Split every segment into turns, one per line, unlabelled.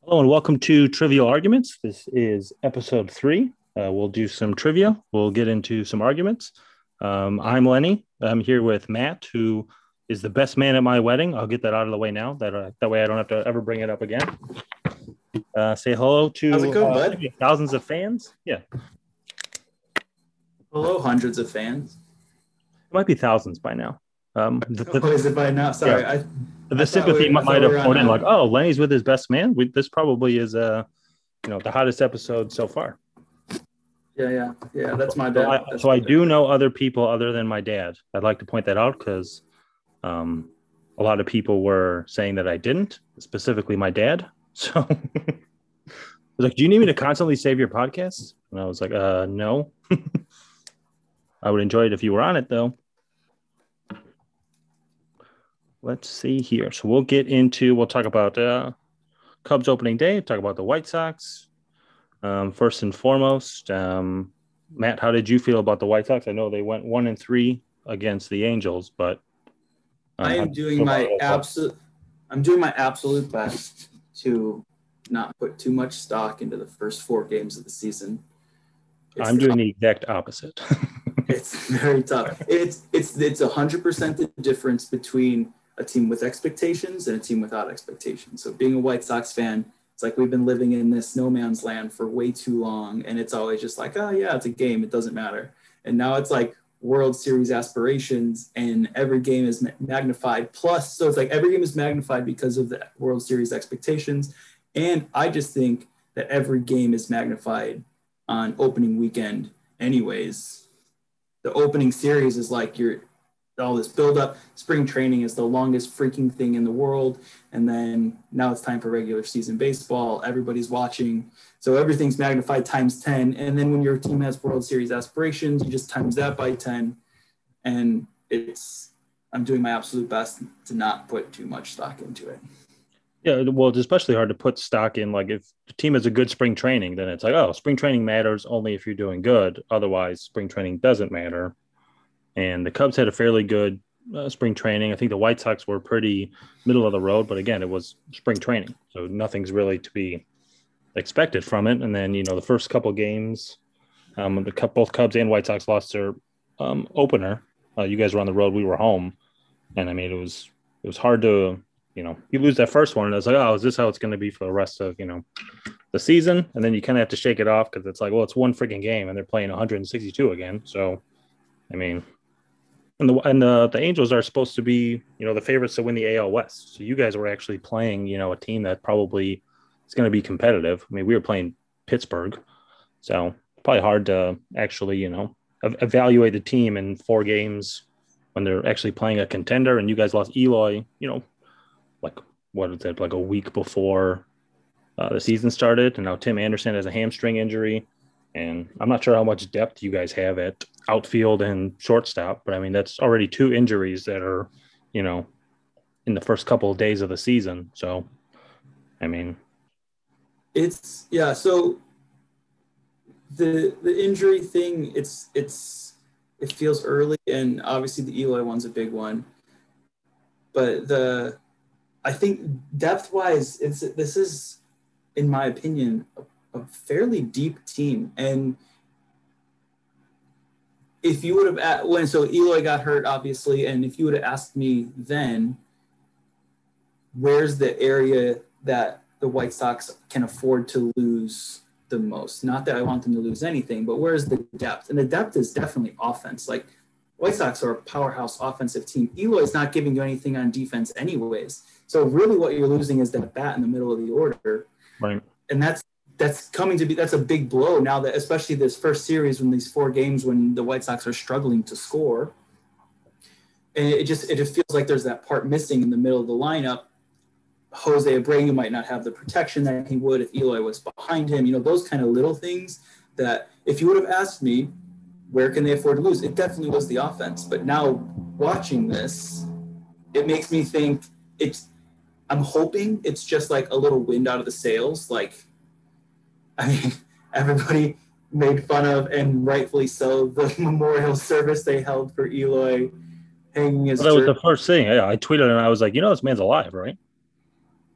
Hello and welcome to Trivial Arguments. This is episode 3. We'll do some trivia. We'll get into some arguments. I'm Lenny. I'm here with Matt, who is the best man at my wedding. I'll get that out of the way now. That way I don't have to ever bring it up again. Say hello to
How's it going, bud?
thousands of fans. Yeah, it
Hello, hundreds of fans.
might be thousands by now.
What is it by now? Sorry,
Yeah. The sympathy might have poured in, like, oh, Lenny's with his best man. This probably is, the hottest episode so far.
Yeah. That's my bad.
So I do know other people other than my dad. I'd like to point that out because a lot of people were saying that I didn't, specifically my dad. So I was like, do you need me to constantly save your podcasts? And I was like, no. I would enjoy it if you were on it, though. Let's see here. So we'll talk about Cubs opening day, talk about the White Sox. First and foremost, Matt, how did you feel about the White Sox? I know they went 1-3 against the Angels, but
I'm doing my absolute best to not put too much stock into the first 4 games of the season.
I'm doing the exact opposite.
It's very tough. It's 100% the difference between a team with expectations and a team without expectations. So being a White Sox fan, it's like we've been living in this no man's land for way too long. And it's always just like, oh yeah, it's a game. It doesn't matter. And now it's like World Series aspirations and every game is magnified. Plus, so it's like every game is magnified because of the World Series expectations. And I just think that every game is magnified on opening weekend anyways. The opening series is like all this build-up. Spring training is the longest freaking thing in the world. And then now it's time for regular season baseball. Everybody's watching. So everything's magnified times 10. And then when your team has World Series aspirations, you just times that by 10. And I'm doing my absolute best to not put too much stock into it.
Yeah, well, it's especially hard to put stock in. Like, if the team has a good spring training, then it's like, oh, spring training matters only if you're doing good. Otherwise, spring training doesn't matter. And the Cubs had a fairly good spring training. I think the White Sox were pretty middle of the road, but again, it was spring training, so nothing's really to be expected from it. And then, the first couple games, both Cubs and White Sox lost their opener. You guys were on the road, we were home, and I mean, it was hard to, you lose that first one, and I was like, oh, is this how it's going to be for the rest of the season? And then you kind of have to shake it off because it's like, well, it's one freaking game, and they're playing 162 again. So, I mean. And the Angels are supposed to be, the favorites to win the AL West. So you guys were actually playing, a team that probably is going to be competitive. I mean, we were playing Pittsburgh, so probably hard to actually, evaluate the team in 4 games when they're actually playing a contender. And you guys lost Eloy, like what is it, like a week before the season started. And now Tim Anderson has a hamstring injury. And I'm not sure how much depth you guys have at outfield and shortstop, but I mean, that's already 2 injuries that are, in the first couple of days of the season. So, I mean.
So the injury thing, it feels early, and obviously the Eloy one's a big one. But I think depth-wise, this is, in my opinion, a fairly deep team. And if you would have so Eloy got hurt, obviously, and if you would have asked me then, where's the area that the White Sox can afford to lose the most? Not that I want them to lose anything, but where's the depth? And the depth is definitely offense. Like, White Sox are a powerhouse offensive team. Eloy's not giving you anything on defense anyways. So really what you're losing is that bat in the middle of the order.
Right.
And that's a big blow now, that especially this first series, when these 4 games when the White Sox are struggling to score. And it just feels like there's that part missing in the middle of the lineup. Jose Abreu might not have the protection that he would if Eloy was behind him. Those kind of little things that if you would have asked me, where can they afford to lose? It definitely was the offense. But now watching this, it makes me think I'm hoping it's just like a little wind out of the sails. Like, I mean, everybody made fun of, and rightfully so, the memorial service they held for Eloy hanging his
That was the first thing. Yeah, I tweeted and I was like, this man's alive, right?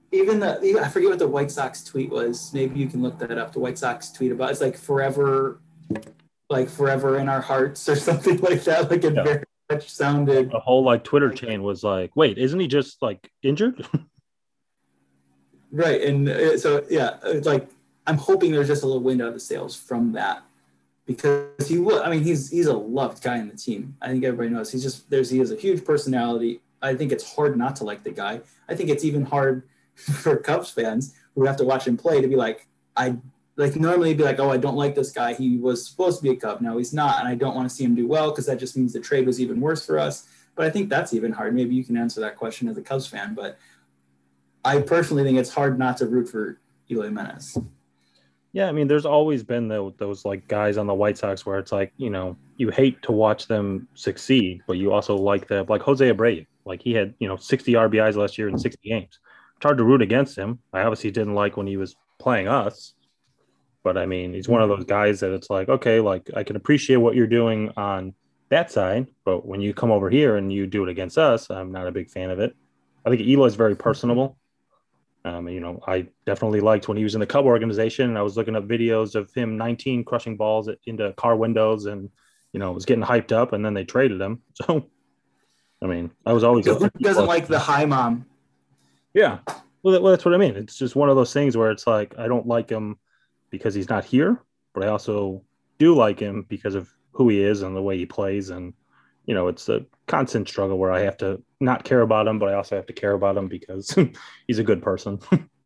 even I forget what the White Sox tweet was. Maybe you can look that up. The White Sox tweet about it's like forever in our hearts or something like that. Like it
Yeah.
very much sounded.
A whole like Twitter chain was like, wait, isn't he just like injured?
Right, and so yeah, it's like I'm hoping there's just a little wind out of the sails from that because he will. I mean, he's a loved guy in the team. I think everybody knows he has a huge personality. I think it's hard not to like the guy. I think it's even hard for Cubs fans who have to watch him play to be like, I like normally be like, oh, I don't like this guy. He was supposed to be a Cub. Now he's not, and I don't want to see him do well because that just means the trade was even worse for us. But I think that's even hard. Maybe you can answer that question as a Cubs fan, but I personally think it's hard not to root for Eloy Jimenez.
Yeah, I mean, there's always been those like guys on the White Sox where it's like, you hate to watch them succeed, but you also like them, like Jose Abreu. Like he had, 60 RBIs last year in 60 games. It's hard to root against him. I obviously didn't like when he was playing us, but I mean, he's one of those guys that it's like, okay, like I can appreciate what you're doing on that side, but when you come over here and you do it against us, I'm not a big fan of it. I think Eloy's very personable. I definitely liked when he was in the Cub organization and I was looking up videos of him 19 crushing balls into car windows and, was getting hyped up and then they traded him. So, I mean, I was always.
Who doesn't like the high mom?
Yeah. Well, that's what I mean. It's just one of those things where it's like, I don't like him because he's not here, but I also do like him because of who he is and the way he plays. And, it's a constant struggle where I have to not care about him, but I also have to care about him because he's a good person.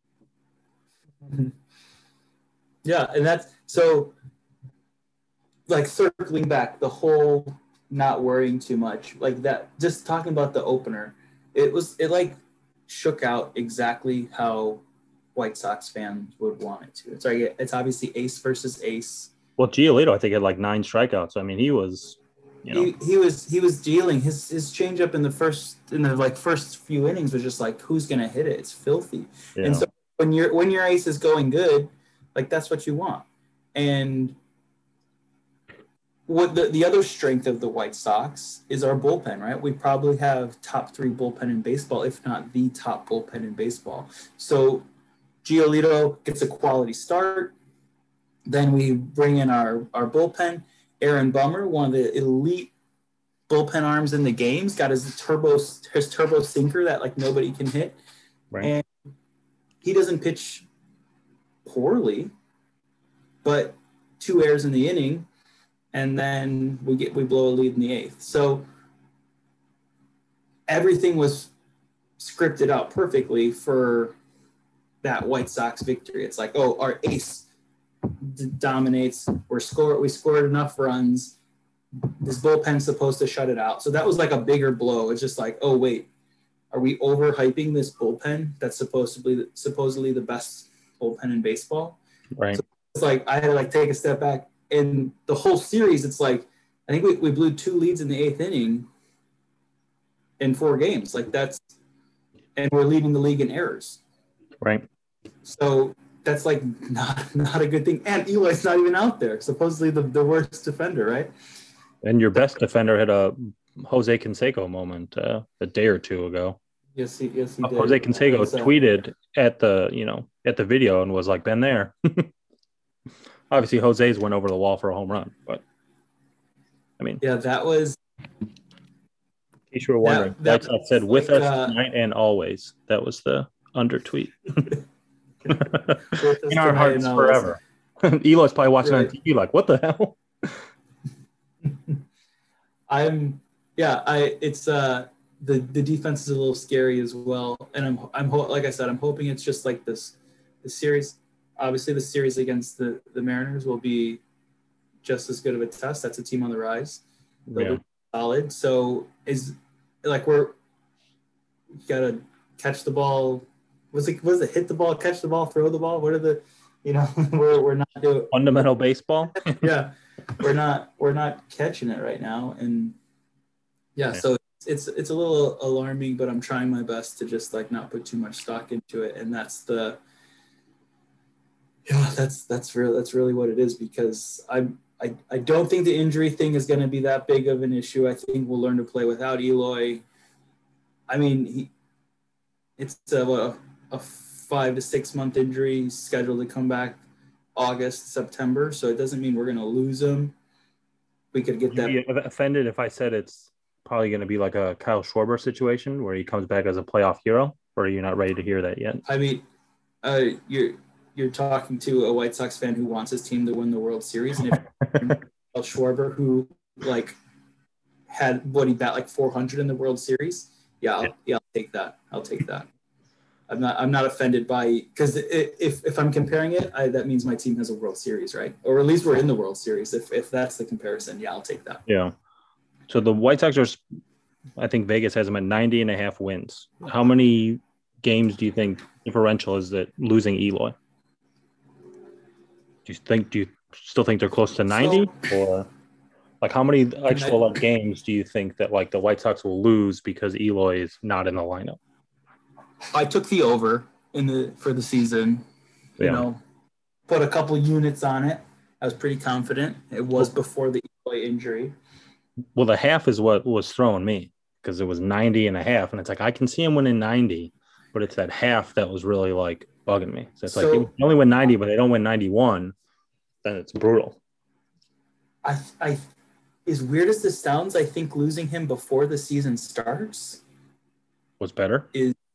Yeah. And that's so like circling back the whole not worrying too much like that, just talking about the opener, it like shook out exactly how White Sox fans would want it to. It's obviously ace versus ace.
Well, Giolito, I think, had like 9 strikeouts. I mean, he was,
he was dealing his changeup in the first few innings was just like, who's gonna hit it? It's filthy. And so when your ace is going good, like that's what you want. And what the other strength of the White Sox is our bullpen, right? We probably have top 3 bullpen in baseball, if not the top bullpen in baseball. So Giolito gets a quality start. Then we bring in our bullpen. Aaron Bummer, one of the elite bullpen arms in the game's got his turbo sinker that like nobody can hit.
Right.
And he doesn't pitch poorly, but 2 errors in the inning, and then we blow a lead in the 8th. So everything was scripted out perfectly for that White Sox victory. It's like, oh, our ace dominates. We scored enough runs. This bullpen's supposed to shut it out. So that was like a bigger blow. It's just like, oh wait, are we overhyping this bullpen that's supposedly the best bullpen in baseball?
Right.
So it's like I had to like take a step back. In the whole series, it's like I think we blew 2 leads in the 8th inning in 4 games. Like and we're leading the league in errors.
Right.
So that's like not a good thing. And Eloy's not even out there. Supposedly the worst defender, right?
And your best defender had a Jose Canseco moment a day or 2 ago.
Yes, he did.
Jose Canseco tweeted at the video and was like, "Been there." Obviously, Jose's went over the wall for a home run, but I mean,
yeah, that was.
In case you were wondering, White Sox said "with us tonight and always." That was the under tweet. In our hearts forever. Eloy's probably watching on TV like, what the hell?
It's the defense is a little scary as well. And like I said, I'm hoping it's just like the series. Obviously the series against the Mariners will be just as good of a test. That's a team on the rise. They'll be solid. So we gotta catch the ball. Was it hit the ball, catch the ball, throw the ball? What are the, we're not doing
fundamental baseball.
Yeah, we're not catching it right now, and so it's a little alarming, but I'm trying my best to just like not put too much stock into it, and that's really what it is, because I don't think the injury thing is going to be that big of an issue. I think we'll learn to play without Eloy. I mean, it's a 5 to 6 month injury. He's scheduled to come back August, September. So it doesn't mean we're going to lose him. We could get that.
You'd be offended if I said it's probably going to be like a Kyle Schwarber situation where he comes back as a playoff hero, or are you not ready to hear that yet?
I mean, you're talking to a White Sox fan who wants his team to win the World Series, and if Schwarber, who like had what he bat like 400 in the World Series, I'll take that. I'll take that. I'm not offended by, because if I'm comparing it, that means my team has a World Series, right? Or at least we're in the World Series. If that's the comparison, I'll take that.
Yeah. So the White Sox are, I think Vegas has them at 90.5 wins. How many games do you think differential is that losing Eloy? Do you still think they're close to 90, or like how many actual games do you think that like the White Sox will lose because Eloy is not in the lineup?
I took the over for the season. You know, put a couple units on it. I was pretty confident. It was before the Eloy injury.
Well, the half is what was throwing me, because it was 90.5, and it's like I can see him winning 90, but it's that half that was really like bugging me. So it's like they only win 90, but they don't win 91. Then it's brutal.
I as weird as this sounds, I think losing him before the season starts
was better.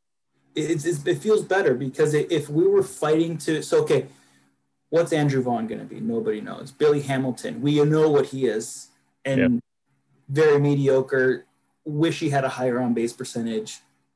It feels better, because if we were fighting to, what's Andrew Vaughn going to be? Nobody knows. Billy Hamilton, we know what he is, and very mediocre. Wish he had a higher on base percentage.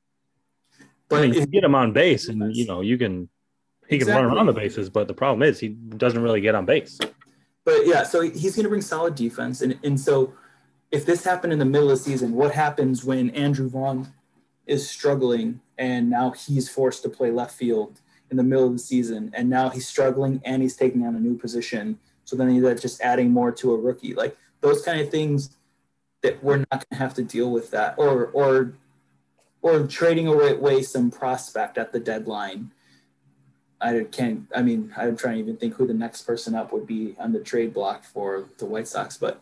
But you get him on base, and he can run around the bases. But the problem is he doesn't really get on base.
But so he's going to bring solid defense, and so if this happened in the middle of the season, what happens when Andrew Vaughn is struggling and now he's forced to play left field in the middle of the season, and now he's struggling and he's taking on a new position? So then he's just adding more to a rookie, like those kind of things that we're not going to have to deal with that, or trading away some prospect at the deadline. I'm trying to even think who the next person up would be on the trade block for the White Sox, but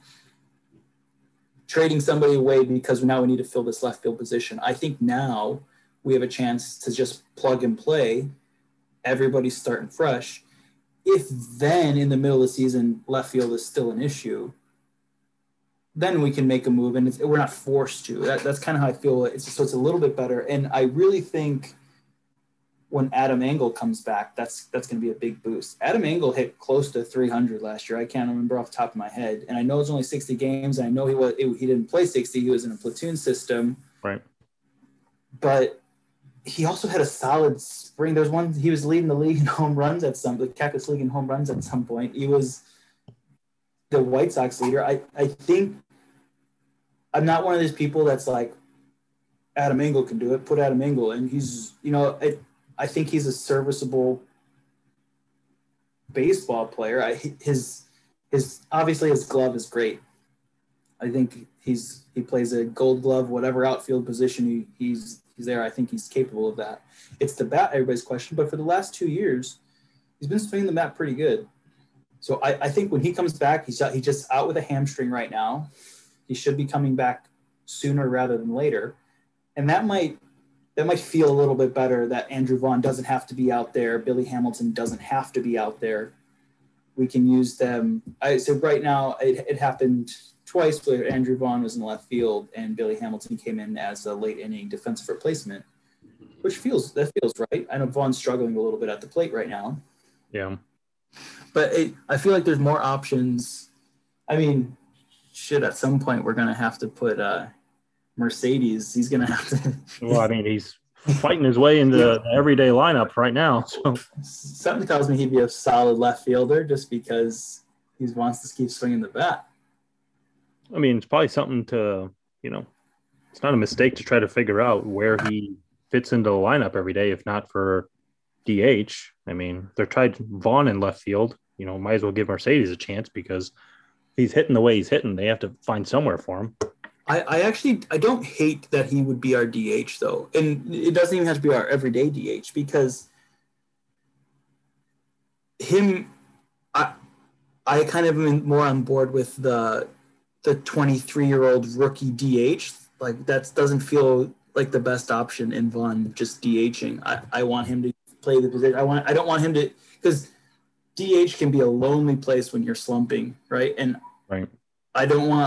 trading somebody away because now we need to fill this left field position. I think now we have a chance to just plug and play. Everybody's starting fresh. If then in the middle of the season, left field is still an issue, then we can make a move, and we're not forced to. That's kind of how I feel. So it's a little bit better. And I really think when Adam Engel comes back, that's going to be a big boost. Adam Engel hit close to 300 last year. I can't remember off the top of my head. And I know it's only 60 games. And I know he didn't play 60. He was in a platoon system.
Right.
But he also had a solid spring. There's one, he was leading the league in home runs the Cactus League in home runs at some point. He was the White Sox leader. I think I'm not one of these people that's like, Adam Engel can do it. Put Adam Engel. And he's, I think he's a serviceable baseball player. His obviously his glove is great. I think he plays a Gold Glove, whatever outfield position he's there. I think he's capable of that. It's the bat, everybody's question. But for the last 2 years, he's been swinging the bat pretty good. So I think when he comes back, he's just out with a hamstring right now. He should be coming back sooner rather than later, and that might feel a little bit better that Andrew Vaughn doesn't have to be out there. Billy Hamilton doesn't have to be out there. We can use them. So right now it happened twice where Andrew Vaughn was in left field and Billy Hamilton came in as a late inning defensive replacement, which feels right. I know Vaughn's struggling a little bit at the plate right now.
Yeah.
But I feel like there's more options. I mean, at some point we're going to have to put Mercedes. He's going to have to.
Well, I mean, he's fighting his way into the everyday lineup right now. So
something tells me he'd be a solid left fielder just because he wants to keep swinging the bat.
I mean, it's probably something to, it's not a mistake to try to figure out where he fits into the lineup every day, if not for DH. I mean, they're tried Vaughn in left field. Might as well give Mercedes a chance because he's hitting the way he's hitting. They have to find somewhere for him.
I don't hate that he would be our DH though. And it doesn't even have to be our everyday DH because I kind of am more on board with the 23-year-old rookie DH. Like that doesn't feel like the best option in Vaughn just DHing. I want him to play the position. I don't want him to, because DH can be a lonely place when you're slumping, right? And
right.
I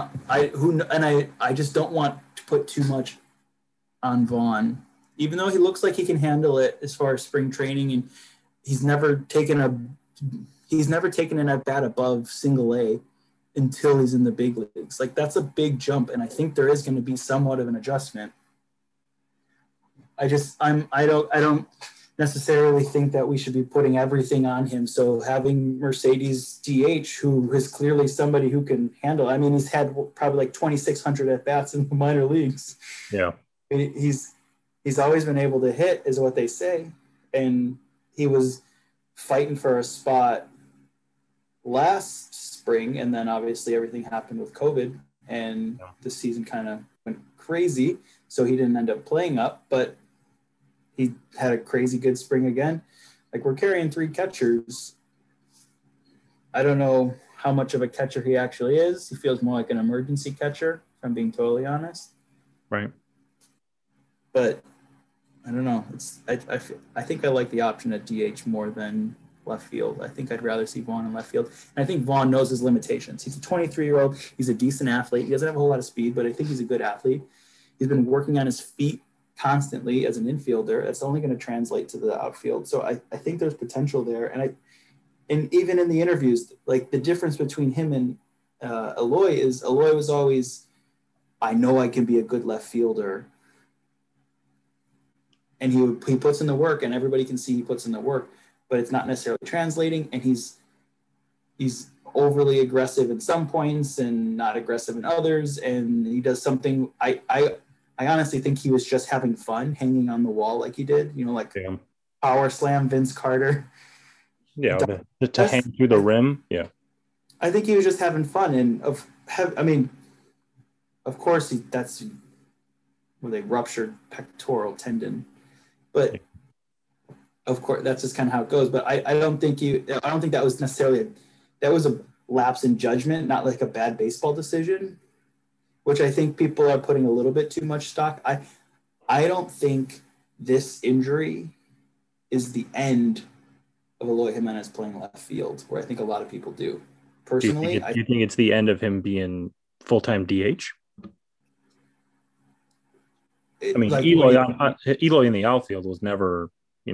just don't want to put too much on Vaughn, even though he looks like he can handle it as far as spring training, and he's never taken an at bat above single A until he's in the big leagues. Like, that's a big jump, and I think there is going to be somewhat of an adjustment. I don't necessarily think that we should be putting everything on him. So having Mercedes DH, who is clearly somebody who can handle, I mean, he's had probably like 2,600 at bats in the minor leagues.
Yeah.
He's always been able to hit, is what they say. And he was fighting for a spot last spring, and then obviously everything happened with COVID, and the season kind of went crazy. So he didn't end up playing up, but he had a crazy good spring again. Like, we're carrying 3 catchers. I don't know how much of a catcher he actually is. He feels more like an emergency catcher, if I'm being totally honest.
Right.
But I don't know. I think I like the option at DH more than left field. I think I'd rather see Vaughn in left field. And I think Vaughn knows his limitations. He's a 23-year-old. He's a decent athlete. He doesn't have a whole lot of speed, but I think he's a good athlete. He's been working on his feet constantly as an infielder. That's only going to translate to the outfield. So I think there's potential there. And even in the interviews, like, the difference between him and Eloy was always, I know I can be a good left fielder. And he puts in the work, and everybody can see he puts in the work, but it's not necessarily translating. And he's overly aggressive at some points and not aggressive in others. And he does something. I honestly think he was just having fun hanging on the wall like he did, like power slam Vince Carter.
Yeah, to hang through the rim. Yeah.
I think he was just having fun. And of course, that's where they ruptured pectoral tendon. But of course, that's just kind of how it goes. But I don't think that was necessarily that was a lapse in judgment, not like a bad baseball decision, which I think people are putting a little bit too much stock. I don't think this injury is the end of Eloy Jimenez playing left field, where I think a lot of people do. Personally,
do you think it's the end of him being full-time DH? I mean, like, Eloy in the outfield was never,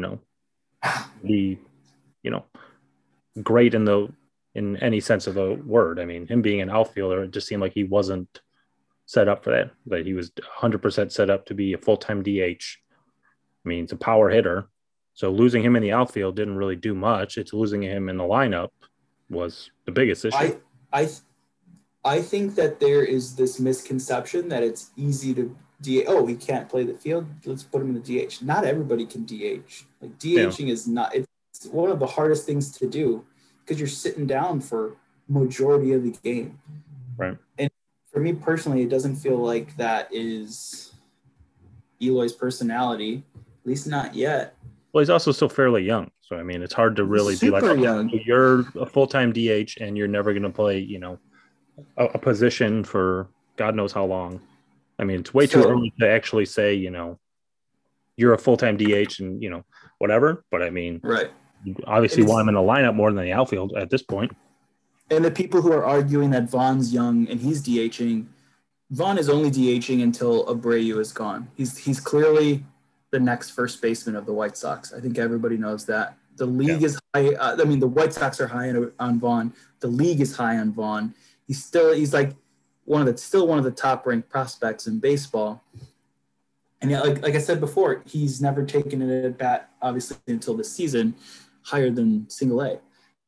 great in any sense of the word. I mean, him being an outfielder, it just seemed like he wasn't set up for that. That he was 100% set up to be a full-time DH. I mean, it's a power hitter. So losing him in the outfield didn't really do much. It's losing him in the lineup was the biggest issue.
I think that there is this misconception that it's easy to DH. Oh, he can't play the field. Let's put him in the DH. Not everybody can DH. Like, DHing is not. It's one of the hardest things to do because you're sitting down for majority of the game.
Right.
And for me personally, it doesn't feel like that is Eloy's personality, at least not yet.
Well, he's also still fairly young. So, I mean, it's hard to really be like,
young.
You're a full-time DH and you're never going to play, a position for God knows how long. I mean, it's way too early to actually say, you're a full-time DH and, whatever. But I mean,
right.
You obviously want him in the lineup more than the outfield at this point.
And the people who are arguing that Vaughn's young and he's DHing, Vaughn is only DHing until Abreu is gone. He's clearly the next first baseman of the White Sox. I think everybody knows that. The league is high. The White Sox are high on Vaughn. The league is high on Vaughn. He's like one of the top ranked prospects in baseball. And yeah, like I said before, he's never taken it at bat, obviously, until this season, higher than single A.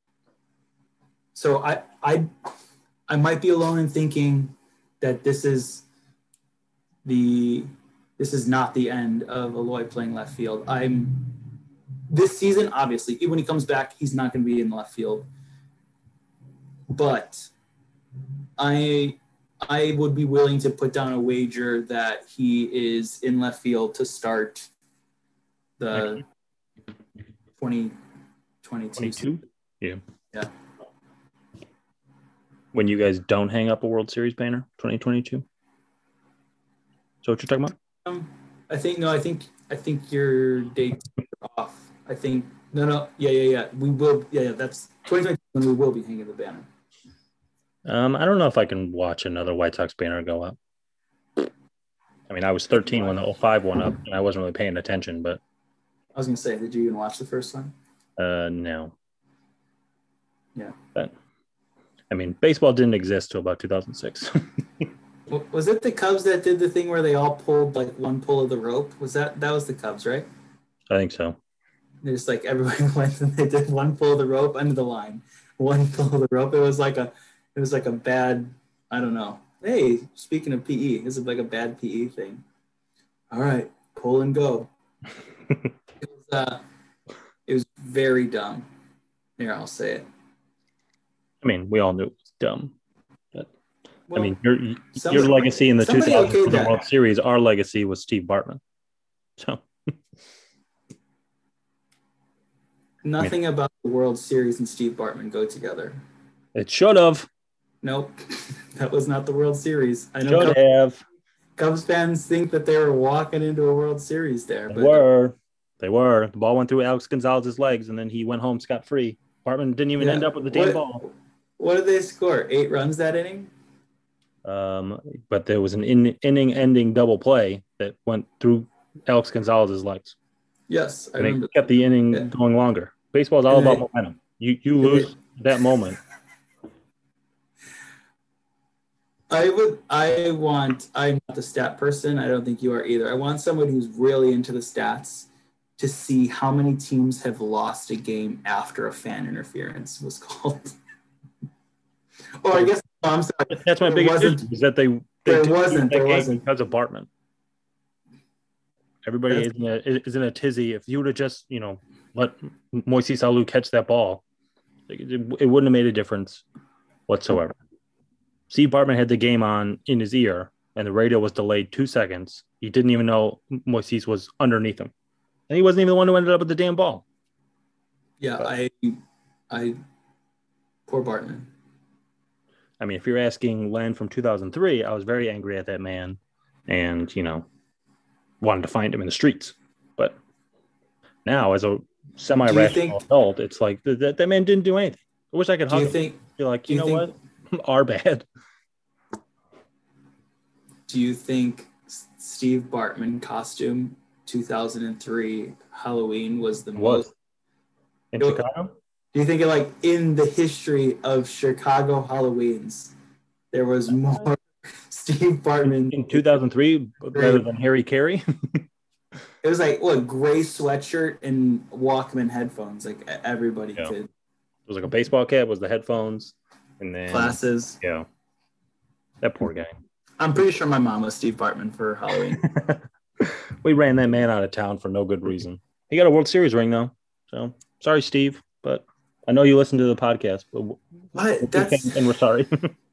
So I might be alone in thinking that this is not the end of Eloy playing left field. This season, obviously, when he comes back, he's not going to be in left field. But I would be willing to put down a wager that he is in left field to start the 2022.
Yeah.
Yeah.
When you guys don't hang up a World Series banner, 2022. So what you're talking about?
I think your dates are off. I think no. Yeah. We will. Yeah. That's 2020 when we will be hanging the banner.
I don't know if I can watch another White Sox banner go up. I mean, I was 13 when the 05 went up, and I wasn't really paying attention, but
I was gonna say, did you even watch the first one?
No.
Yeah.
But I mean, baseball didn't exist till about 2006.
Was it the Cubs that did the thing where they all pulled like one pull of the rope? That was the Cubs, right?
I think so.
Just like everybody went and they did one pull of the rope under the line, one pull of the rope. It was like a bad, I don't know. Hey, speaking of PE, this is like a bad PE thing. All right, pull and go. It was very dumb. Here, I'll say it.
I mean, we all knew it was dumb. But
well,
I mean, your legacy in the 2000 World Series, our legacy was Steve Bartman. So
nothing about the World Series and Steve Bartman go together.
It should have.
Nope, that was not the World Series. I
know should have.
Cubs fans think that they were walking into a World Series there.
They were. The ball went through Alex Gonzalez's legs, and then he went home scot-free. Bartman didn't even end up with the damn ball.
What did they score? 8 runs that inning?
But there was an inning-ending double play that went through Alex Gonzalez's legs.
Yes,
I remember. Kept the inning going longer. Baseball is all about momentum. You lose that moment.
I'm not the stat person. I don't think you are either. I want someone who's really into the stats to see how many teams have lost a game after a fan interference was called. Or I guess I'm sorry.
That's my biggest issue is that they
there wasn't
because of Bartman. Everybody is in a tizzy. If you would have just let Moises Alou catch that ball, it wouldn't have made a difference whatsoever. Steve Bartman had the game on in his ear, and the radio was delayed 2 seconds. He didn't even know Moises was underneath him, and he wasn't even the one who ended up with the damn ball.
Yeah, I poor Bartman.
I mean, if you're asking Len from 2003, I was very angry at that man, and wanted to find him in the streets. But now, as a semi-rational adult, it's like that man didn't do anything. I wish I could hug him. Be like, you know what? Our bad.
Do you think Steve Bartman costume 2003 Halloween was the most
in Chicago?
Do you think in the history of Chicago Halloweens there was more Steve Bartman
in 2003 better than Harry Carey?
It was gray sweatshirt and Walkman headphones, everybody could.
It was like a baseball cap, was the headphones, and then
glasses.
Yeah, that poor guy.
I'm pretty sure my mom was Steve Bartman for Halloween.
We ran that man out of town for no good reason. He got a World Series ring though, so sorry, Steve, but I know you listen to the podcast. But and we're sorry.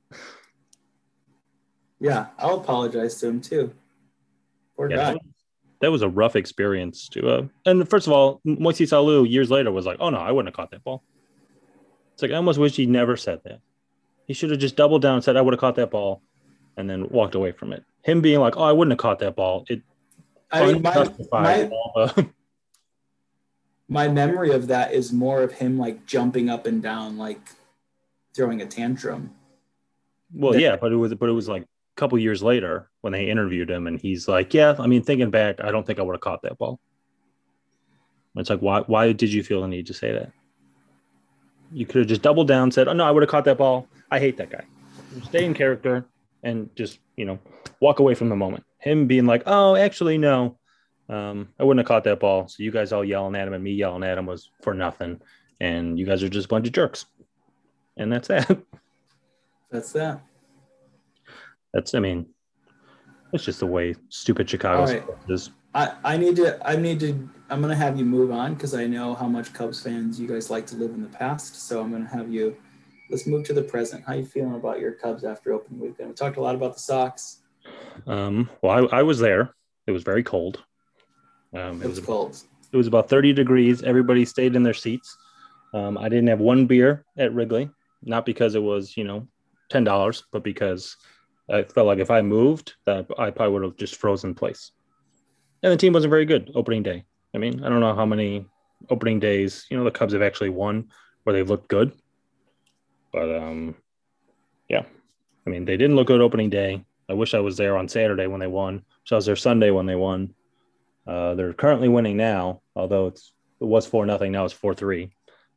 Yeah, I'll apologize to him too. Poor guy.
That was a rough experience to. And first of all, Moises Alou years later was like, "Oh no, I wouldn't have caught that ball." It's like I almost wish he never said that. He should have just doubled down and said, "I would have caught that ball," and then walked away from it. Him being like, "Oh, I wouldn't have caught that ball."
My memory of that is more of him jumping up and down, throwing a tantrum.
Well, yeah, but it was like a couple years later when they interviewed him, and he's like, "Yeah, I mean, thinking back, I don't think I would have caught that ball." It's like, why did you feel the need to say that? You could have just doubled down and said, "Oh no, I would have caught that ball. I hate that guy." Stay in character and just walk away from the moment. Him being like, "Oh, actually, no. I wouldn't have caught that ball. So you guys all yelling at him and me yelling at him was for nothing. And you guys are just a bunch of jerks." And that's that.
That's that.
It's just the way stupid Chicago is.
I'm going to have you move on because I know how much Cubs fans you guys like to live in the past. So I'm going to have you, let's move to the present. How you feeling about your Cubs after opening weekend? We talked a lot about the Sox.
Well, I was there. It was very cold.
It was cold.
It was about 30 degrees. Everybody stayed in their seats. I didn't have one beer at Wrigley, not because it was, $10, but because I felt like if I moved, that I probably would have just frozen in place. And the team wasn't very good opening day. I mean, I don't know how many opening days, the Cubs have actually won where they've looked good. But yeah, I mean, they didn't look good opening day. I wish I was there on Saturday when they won. So I was there Sunday when they won. They're currently winning now, although it was 4-0. Now it's 4-3.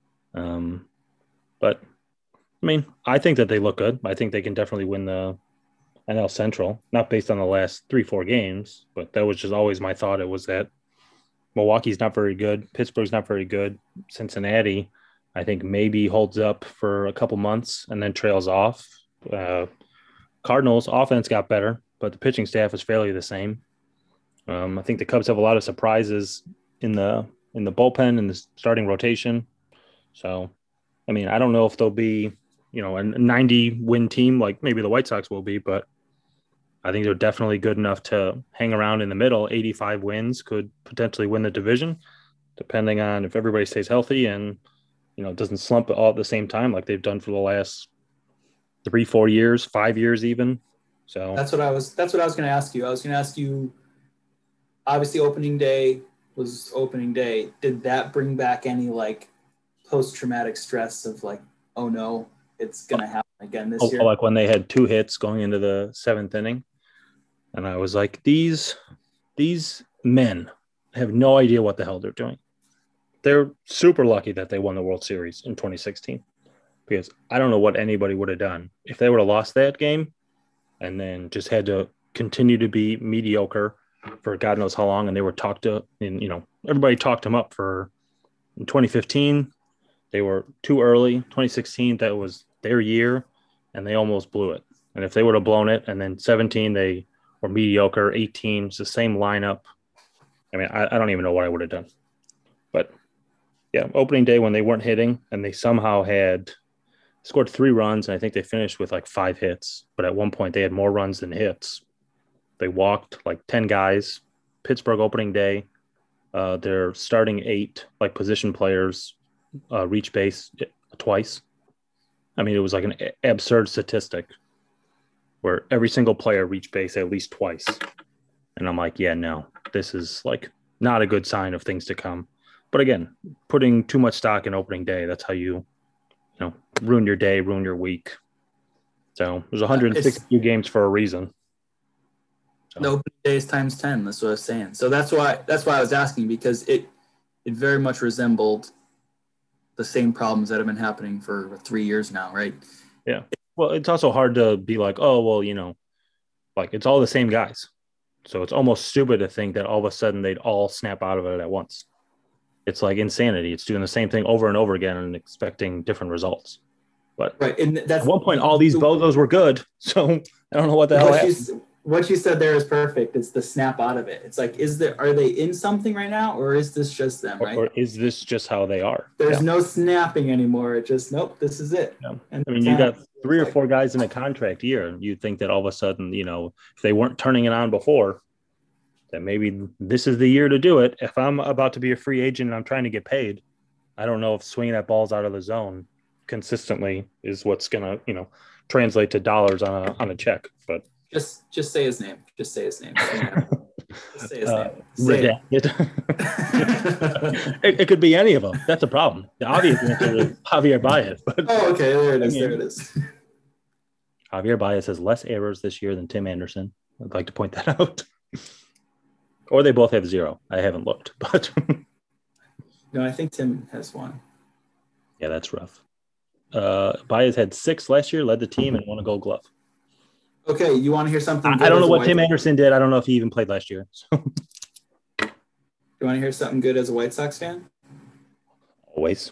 But I mean, I think that they look good. I think they can definitely win the NL Central, not based on the last 3-4 games, but that was just always my thought. It was that Milwaukee's not very good. Pittsburgh's not very good. Cincinnati, I think maybe holds up for a couple months and then trails off. Cardinals offense got better, but the pitching staff is fairly the same. I think the Cubs have a lot of surprises in the bullpen and the starting rotation. So, I mean, I don't know if they'll be, a 90-win team like maybe the White Sox will be, but I think they're definitely good enough to hang around in the middle. 85 wins could potentially win the division, depending on if everybody stays healthy and, doesn't slump all at the same time like they've done for the last 3-4 years, 5 years even. So
that's what I was going to ask you. I was going to ask you, obviously opening day was opening day. Did that bring back any like post-traumatic stress of like, oh no, it's going to happen again this year?
Like when they had 2 hits going into the 7th inning. And I was like, these men have no idea what the hell they're doing. They're super lucky that they won the World Series in 2016 because I don't know what anybody would have done if they would have lost that game and then just had to continue to be mediocre for God knows how long. And they were talked to, and everybody talked them up for in 2015. They were too early. 2016, that was their year, and they almost blew it. And if they would have blown it, and then 17, they were mediocre. 18, it's the same lineup. I mean, I don't even know what I would have done. But yeah, opening day when they weren't hitting, and they somehow had scored 3 runs, and I think they finished with like 5 hits. But at one point, they had more runs than hits. They walked like 10 guys. Pittsburgh opening day, their starting 8 like position players reach base twice. I mean, it was like an absurd statistic where every single player reached base at least twice. And I'm like, yeah, no, this is like not a good sign of things to come. But again, putting too much stock in opening day, that's how you ruin your day, ruin your week. So there's 162 games for a reason.
So. The opening day is times 10. That's what I was saying. So that's why I was asking, because it very much resembled the same problems that have been happening for 3 years now, right?
Yeah. Well, it's also hard to be like, oh, well, like it's all the same guys. So it's almost stupid to think that all of a sudden they'd all snap out of it at once. It's like insanity. It's doing the same thing over and over again and expecting different results. But
right. And that's,
at one point, all these bozos were good. So I don't know what the hell happened.
What you said there is perfect. It's the snap out of it. It's like, are they in something right now, or is this just them, right?
Or is this just how they are?
There's no snapping anymore. It just, nope, this is it.
Yeah. And I mean, you got 3 or 4 guys in a contract year. You'd think that all of a sudden, if they weren't turning it on before, that maybe this is the year to do it. If I'm about to be a free agent and I'm trying to get paid, I don't know if swinging at balls out of the zone consistently is what's going to, translate to dollars on a check. But
just say his name. Just say his name. Just say his name.
Redacted. It could be any of them. That's a problem. The obvious answer is Javier Baez. But,
okay. There it is. There it is.
Javier Baez has less errors this year than Tim Anderson. I'd like to point that out. Or they both have 0. I haven't looked, but
no, I think Tim has 1.
Yeah, that's rough. Baez had 6 last year, led the team, and won a Gold Glove.
Okay, you want to hear something?
I don't know what Tim Anderson did. I don't know if he even played last year. So.
You want to hear something good as a White Sox fan?
Always.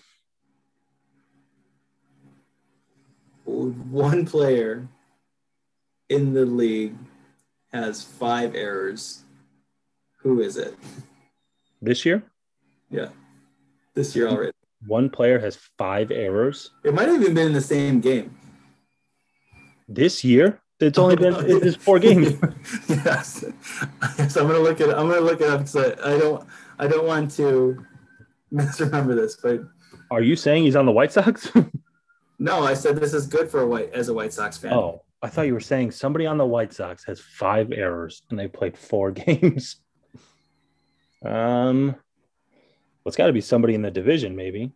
One player in the league has 5 errors. Who is it?
This year?
Yeah. This year already.
One player has 5 errors.
It might have even been in the same game.
This year? It's only been it's 4 games.
Yes. So I'm gonna look it up. So I don't want to misremember this, but
are you saying he's on the White Sox?
No, I said this is good for a White Sox fan.
Oh, I thought you were saying somebody on the White Sox has 5 errors and they played 4 games. it's got to be somebody in the division, maybe.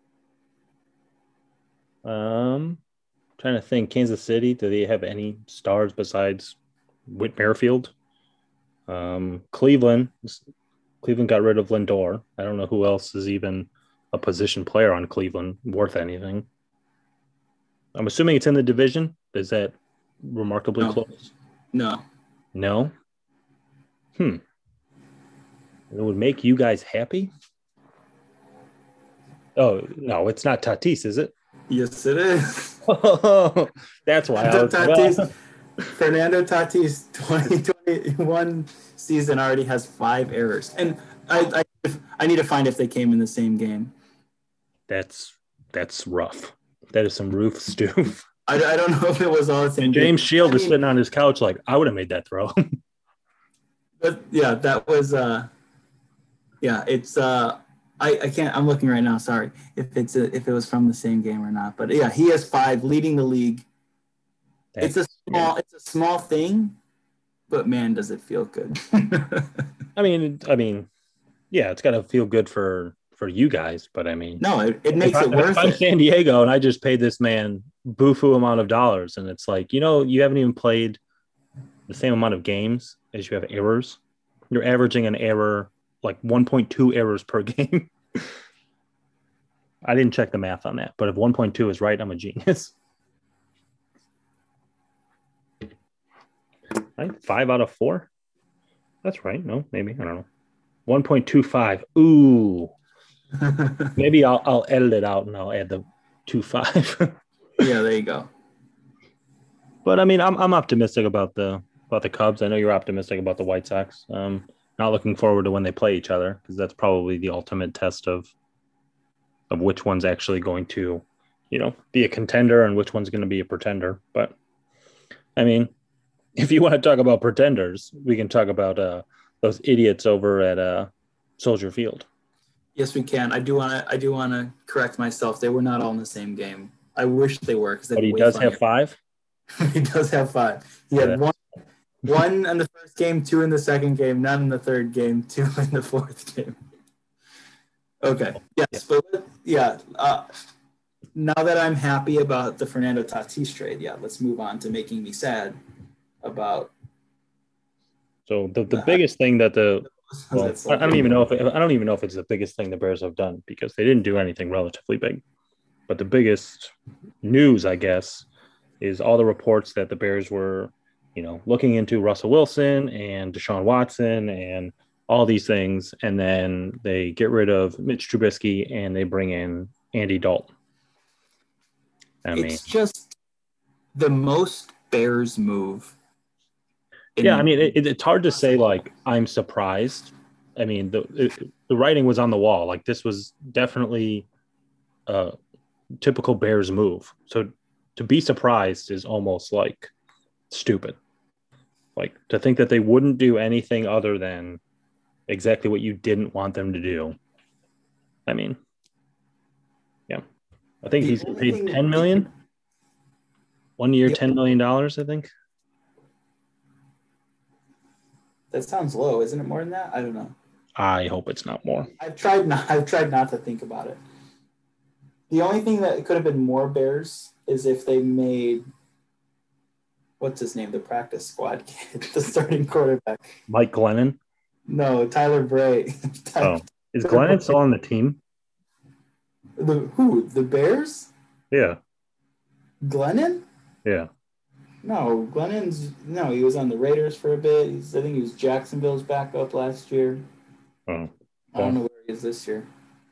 Trying to think. Kansas City, do they have any stars besides Whit Merrifield? Cleveland. Cleveland got rid of Lindor. I don't know who else is even a position player on Cleveland worth anything. I'm assuming it's in the division. Is that remarkably close?
No.
No? It would make you guys happy? Oh, no, it's not Tatis, is it?
Yes, it is.
Oh, that's why I was
Tatis, Fernando Tatis 2021 season already has 5 errors. And I need to find if they came in the same game.
That's rough. That is some roof stew.
I don't know if it was all the same.
And James Shield is sitting on his couch like, I would have made that throw.
But yeah, that was it's I can't. I'm looking right now. Sorry if it was from the same game or not. But yeah, he has 5, leading the league. It's a small thing, but man, does it feel good.
I mean, yeah, it's got to feel good for you guys. But I mean,
no, it makes it worth it.
I'm San Diego and I just paid this man bufu amount of dollars, and it's like, you haven't even played the same amount of games as you have errors. You're averaging an error like 1.2 errors per game. I didn't check the math on that, but if 1.2 is right, I'm a genius. Right? 5 out of 4. That's right. No, maybe. I don't know. 1.25. Ooh. Maybe I'll edit it out and I'll add the 2.5.
Yeah, there you go.
But I mean, I'm optimistic about the Cubs. I know you're optimistic about the White Sox. Not looking forward to when they play each other, because that's probably the ultimate test of which one's actually going to, be a contender and which one's going to be a pretender. But I mean, if you want to talk about pretenders, we can talk about those idiots over at Soldier Field.
Yes, we can. I do want to correct myself. They were not all in the same game. I wish they were, because
but he does have 5.
He does have 5. He had one in the first game, 2 in the second game, none in the third game, 2 in the fourth game. Okay. Yes, but yeah. Now that I'm happy about the Fernando Tatis trade, let's move on to making me sad about.
So the biggest thing that I don't even know if it's the biggest thing the Bears have done, because they didn't do anything relatively big. But the biggest news, I guess, is all the reports that the Bears were, looking into Russell Wilson and Deshaun Watson and all these things. And then they get rid of Mitch Trubisky and they bring in Andy Dalton.
It's just the most Bears move.
Yeah, I mean, it's hard to say, like, I'm surprised. I mean, the writing was on the wall. Like, this was definitely a typical Bears move. So to be surprised is almost like stupid. Like, to think that they wouldn't do anything other than exactly what you didn't want them to do. I mean, yeah. I think he's paid $10 million. 1 year, $10 million, I think.
That sounds low. Isn't it more than that? I don't know.
I hope it's not more.
I've tried not to think about it. The only thing that could have been more Bears is if they made, what's his name, the practice squad kid, the starting quarterback.
Mike Glennon?
No, Tyler Bray.
Is Glennon still on the team?
Who? The Bears?
Yeah.
Glennon?
Yeah.
No, he was on the Raiders for a bit. I think he was Jacksonville's backup last year.
Oh.
I don't know where he is this year.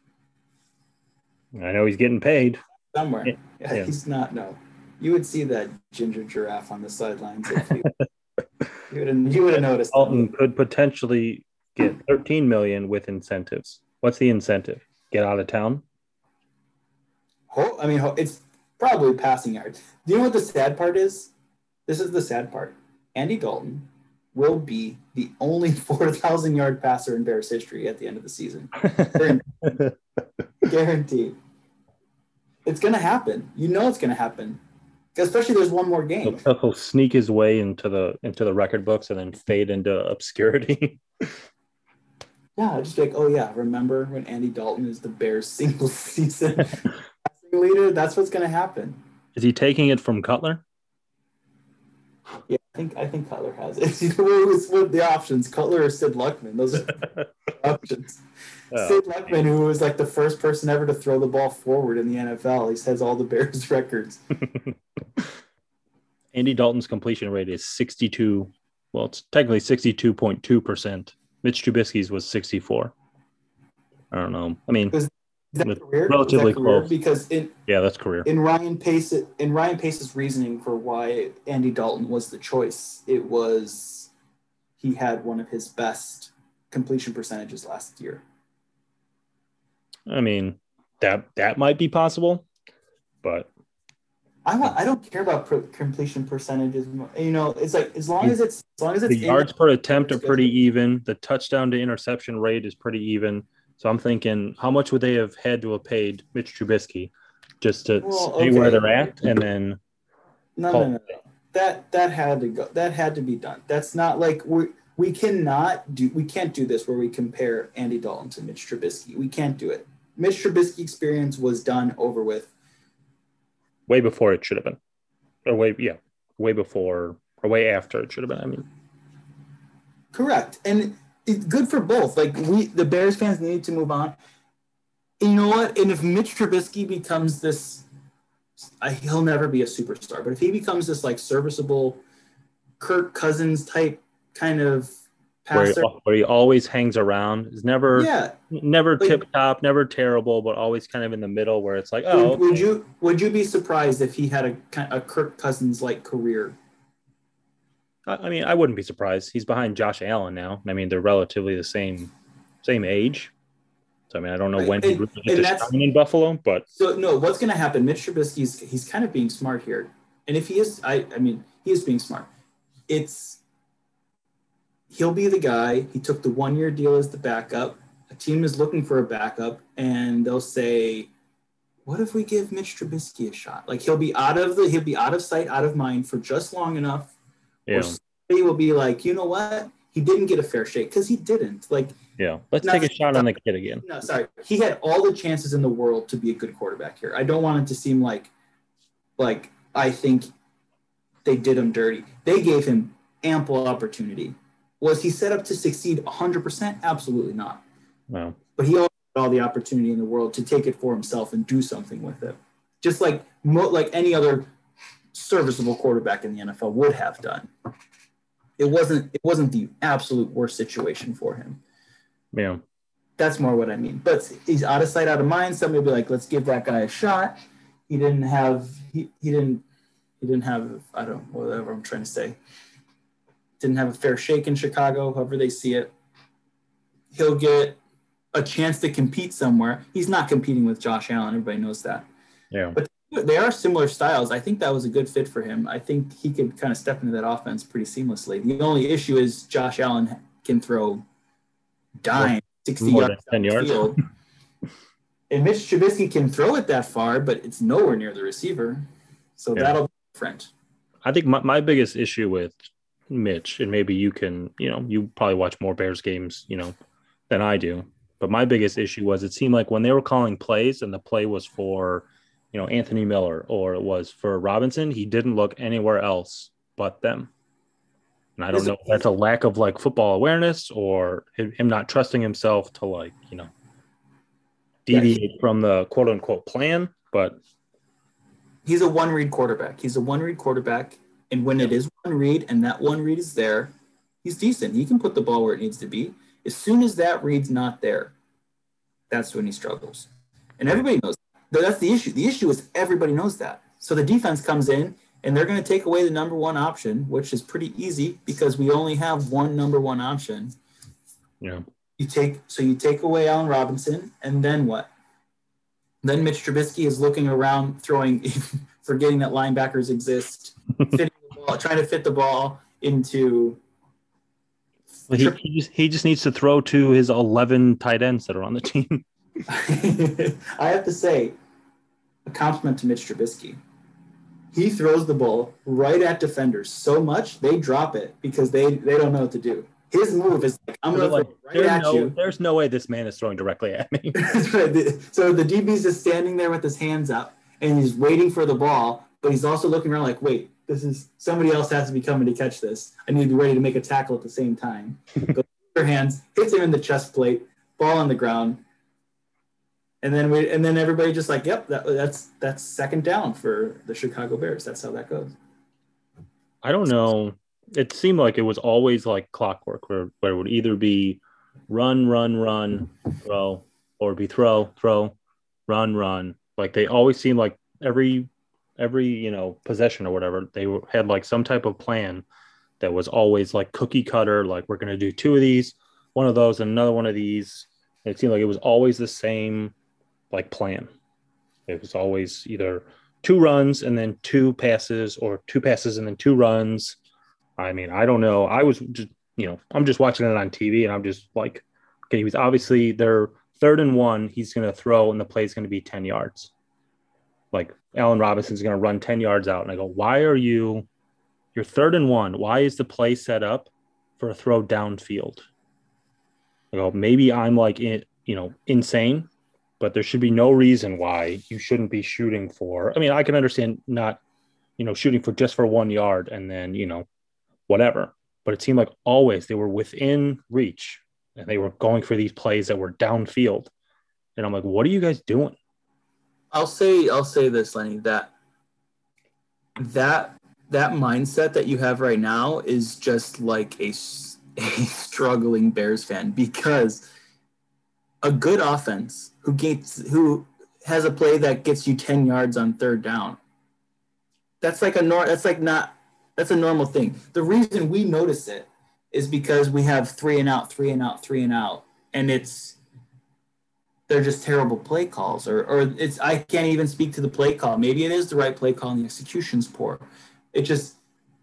I know he's getting paid.
Somewhere. Yeah. He's not, no. You would see that ginger giraffe on the sidelines. You would have noticed.
Dalton could potentially get $13 million with incentives. What's the incentive? Get out of town?
I mean, it's probably passing yards. Do you know what the sad part is? This is the sad part. Andy Dalton will be the only 4,000-yard passer in Bears history at the end of the season. Guaranteed. It's going to happen. You know it's going to happen. Especially there's one more game.
He'll sneak his way into the record books and then fade into obscurity.
Yeah, just like, oh yeah, remember when Andy Dalton is the Bears single season passing leader? That's what's going to happen.
Is he taking it from Cutler?
Yeah, I think Cutler has it. You know, what the options? Cutler or Sid Luckman? Those are the options.
Oh,
Sid Luckman, who was like the first person ever to throw the ball forward in the NFL, he has all the Bears records.
Andy Dalton's completion rate is 62. Well, it's technically 62.2%. Mitch Trubisky's was 64. I don't know. I mean,
Is that career? Is that
relatively
career?
close.
Because
Yeah, that's career.
in Ryan Pace's reasoning for why Andy Dalton was the choice, it was he had one of his best completion percentages last year.
I mean, that might be possible, but
I don't care about completion percentages. You know, it's like as long as it's
the yards per attempt are pretty
good.
even. The touchdown to interception rate is pretty even. So I'm thinking, how much would they have had to have paid Mitch Trubisky just to stay where they're at, and then
No. That had to go. That had to be done. That's not like we can't do this where we compare Andy Dalton to Mitch Trubisky. We can't do it. Mitch Trubisky experience was done over with
way before it should have been, or way before or way after it should have been. I mean,
correct, and it's good for both. Like the Bears fans need to move on. And you know what? And if Mitch Trubisky becomes this, he'll never be a superstar. But if he becomes this like serviceable Kirk Cousins type kind of passer,
where he always hangs around, is never
like,
tip top, never terrible, but always kind of in the middle where it's like,
would you be surprised if he had a Kirk Cousins like career?
I mean, I wouldn't be surprised. He's behind Josh Allen now. I mean, they're relatively the same age. So I mean, I don't know when he really gets to shine in Buffalo, but
so no, what's going to happen? Mitch Trubisky's he's kind of being smart here, and if he is, I mean, he is being smart. He'll be the guy. He took the 1-year deal as the backup. A team is looking for a backup, and they'll say, "What if we give Mitch Trubisky a shot?" Like he'll be out of sight, out of mind for just long enough.
Yeah.
Or somebody will be like, you know what? He didn't get a fair shake because he didn't. Like,
yeah, let's take a shot on the kid again.
No, sorry. He had all the chances in the world to be a good quarterback here. I don't want it to seem like I think they did him dirty. They gave him ample opportunity. Was he set up to succeed 100%? Absolutely not.
No.
But he also had all the opportunity in the world to take it for himself and do something with it. Just like any other serviceable quarterback in the NFL would have done. It wasn't the absolute worst situation for him.
Yeah.
That's more what I mean. But he's out of sight, out of mind. Somebody will be like, let's give that guy a shot. He didn't have I don't know, whatever I'm trying to say. Didn't have a fair shake in Chicago, however they see it. He'll get a chance to compete somewhere. He's not competing with Josh Allen. Everybody knows that.
Yeah.
But they are similar styles. I think that was a good fit for him. I think he could kind of step into that offense pretty seamlessly. The only issue is Josh Allen can throw dime 60 yards down the field. And Mitch Trubisky can throw it that far, but it's nowhere near the receiver. So that'll be different.
I think my biggest issue with Mitch, and maybe you can, you probably watch more Bears games, than I do. But my biggest issue was it seemed like when they were calling plays and the play was for, Anthony Miller or it was for Robinson, he didn't look anywhere else but them. And I don't know if that's a lack of football awareness or him not trusting himself to deviate from the quote unquote plan, but
he's a one-read quarterback. And when it is one read and that one read is there, he's decent. He can put the ball where it needs to be. As soon as that read's not there, that's when he struggles. And everybody knows that. That's the issue. The issue is everybody knows that. So the defense comes in and they're going to take away the number one option, which is pretty easy because we only have one number one option.
Yeah.
You take away Allen Robinson, and then what? Then Mitch Trubisky is looking around, forgetting that linebackers exist, trying to fit the ball into.
He just needs to throw to his 11 tight ends that are on the team.
I have to say, a compliment to Mitch Trubisky. He throws the ball right at defenders so much they drop it because they don't know what to do. his move is like, I'm
They're
going to
like,
throw right at you.
there's no way this man is throwing directly at me.
So the DB's just standing there with his hands up and he's waiting for the ball, but he's also looking around like, wait, this is somebody else has to be coming to catch this. I need to be ready to make a tackle at the same time. Goes your hands, hits him in the chest plate, ball on the ground. And then everybody just like, yep, that's second down for the Chicago Bears. That's how that goes.
I don't know. It seemed like it was always like clockwork where it would either be run, throw, or be throw, run. Like they always seemed like every possession or whatever, they had like some type of plan that was always like cookie cutter, like we're going to do two of these, one of those, and another one of these. And it seemed like it was always the same like plan. It was always either two runs and then two passes, or two passes and then two runs. I mean, I don't know. I was just, I'm just watching it on TV and I'm just like, okay, he was obviously their 3rd and 1. He's going to throw and the play is going to be 10 yards. Like Allen Robinson's going to run 10 yards out. And I go, why are you're 3rd and 1? Why is the play set up for a throw downfield? I go, maybe I'm like, insane, but there should be no reason why you shouldn't be shooting for. I mean, I can understand not, shooting for just for 1 yard and then, whatever. But it seemed like always they were within reach and they were going for these plays that were downfield. And I'm like, what are you guys doing?
I'll say this, Lenny, that mindset that you have right now is just like a struggling Bears fan, because a good offense who has a play that gets you 10 yards on 3rd down, that's a normal thing. The reason we notice it is because we have 3 and out, and they're just terrible play calls, or it's, I can't even speak to the play call. Maybe it is the right play call and the execution's poor. It just,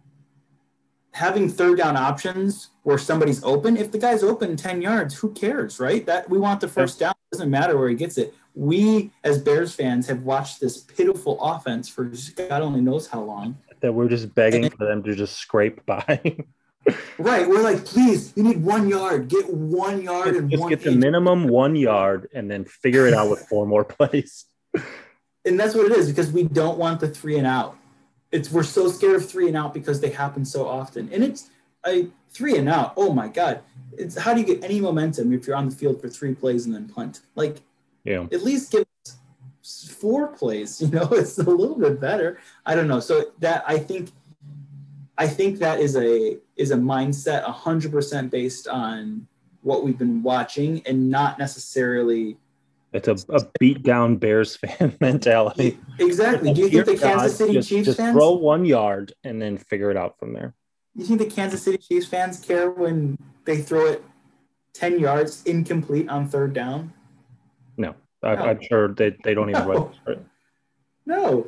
having 3rd down options where somebody's open. If the guy's open 10 yards, who cares, right? That we want the 1st down. It doesn't matter where he gets it. We as Bears fans have watched this pitiful offense for God only knows how long.
That we're just begging for them to just scrape by.
Right. We're like, please, you need 1 yard. Get 1 yard and
just
one
get the minimum 1 yard and then figure it out with 4 more plays.
And that's what it is, because we don't want the 3 and out. We're so scared of 3 and out because they happen so often. And it's a 3 and out. Oh my God. It's, how do you get any momentum if you're on the field for 3 plays and then punt? Like,
yeah,
at least give us 4 plays, it's a little bit better. I don't know. So that, I think that is a mindset 100% based on what we've been watching, and not necessarily.
It's a beat down Bears fan mentality.
Exactly. Do you think the Kansas City Chiefs fans
throw 1 yard and then figure it out from there?
You think the Kansas City Chiefs fans care when they throw it 10 yards incomplete on 3rd down?
No. I'm sure they don't even write for it.
No.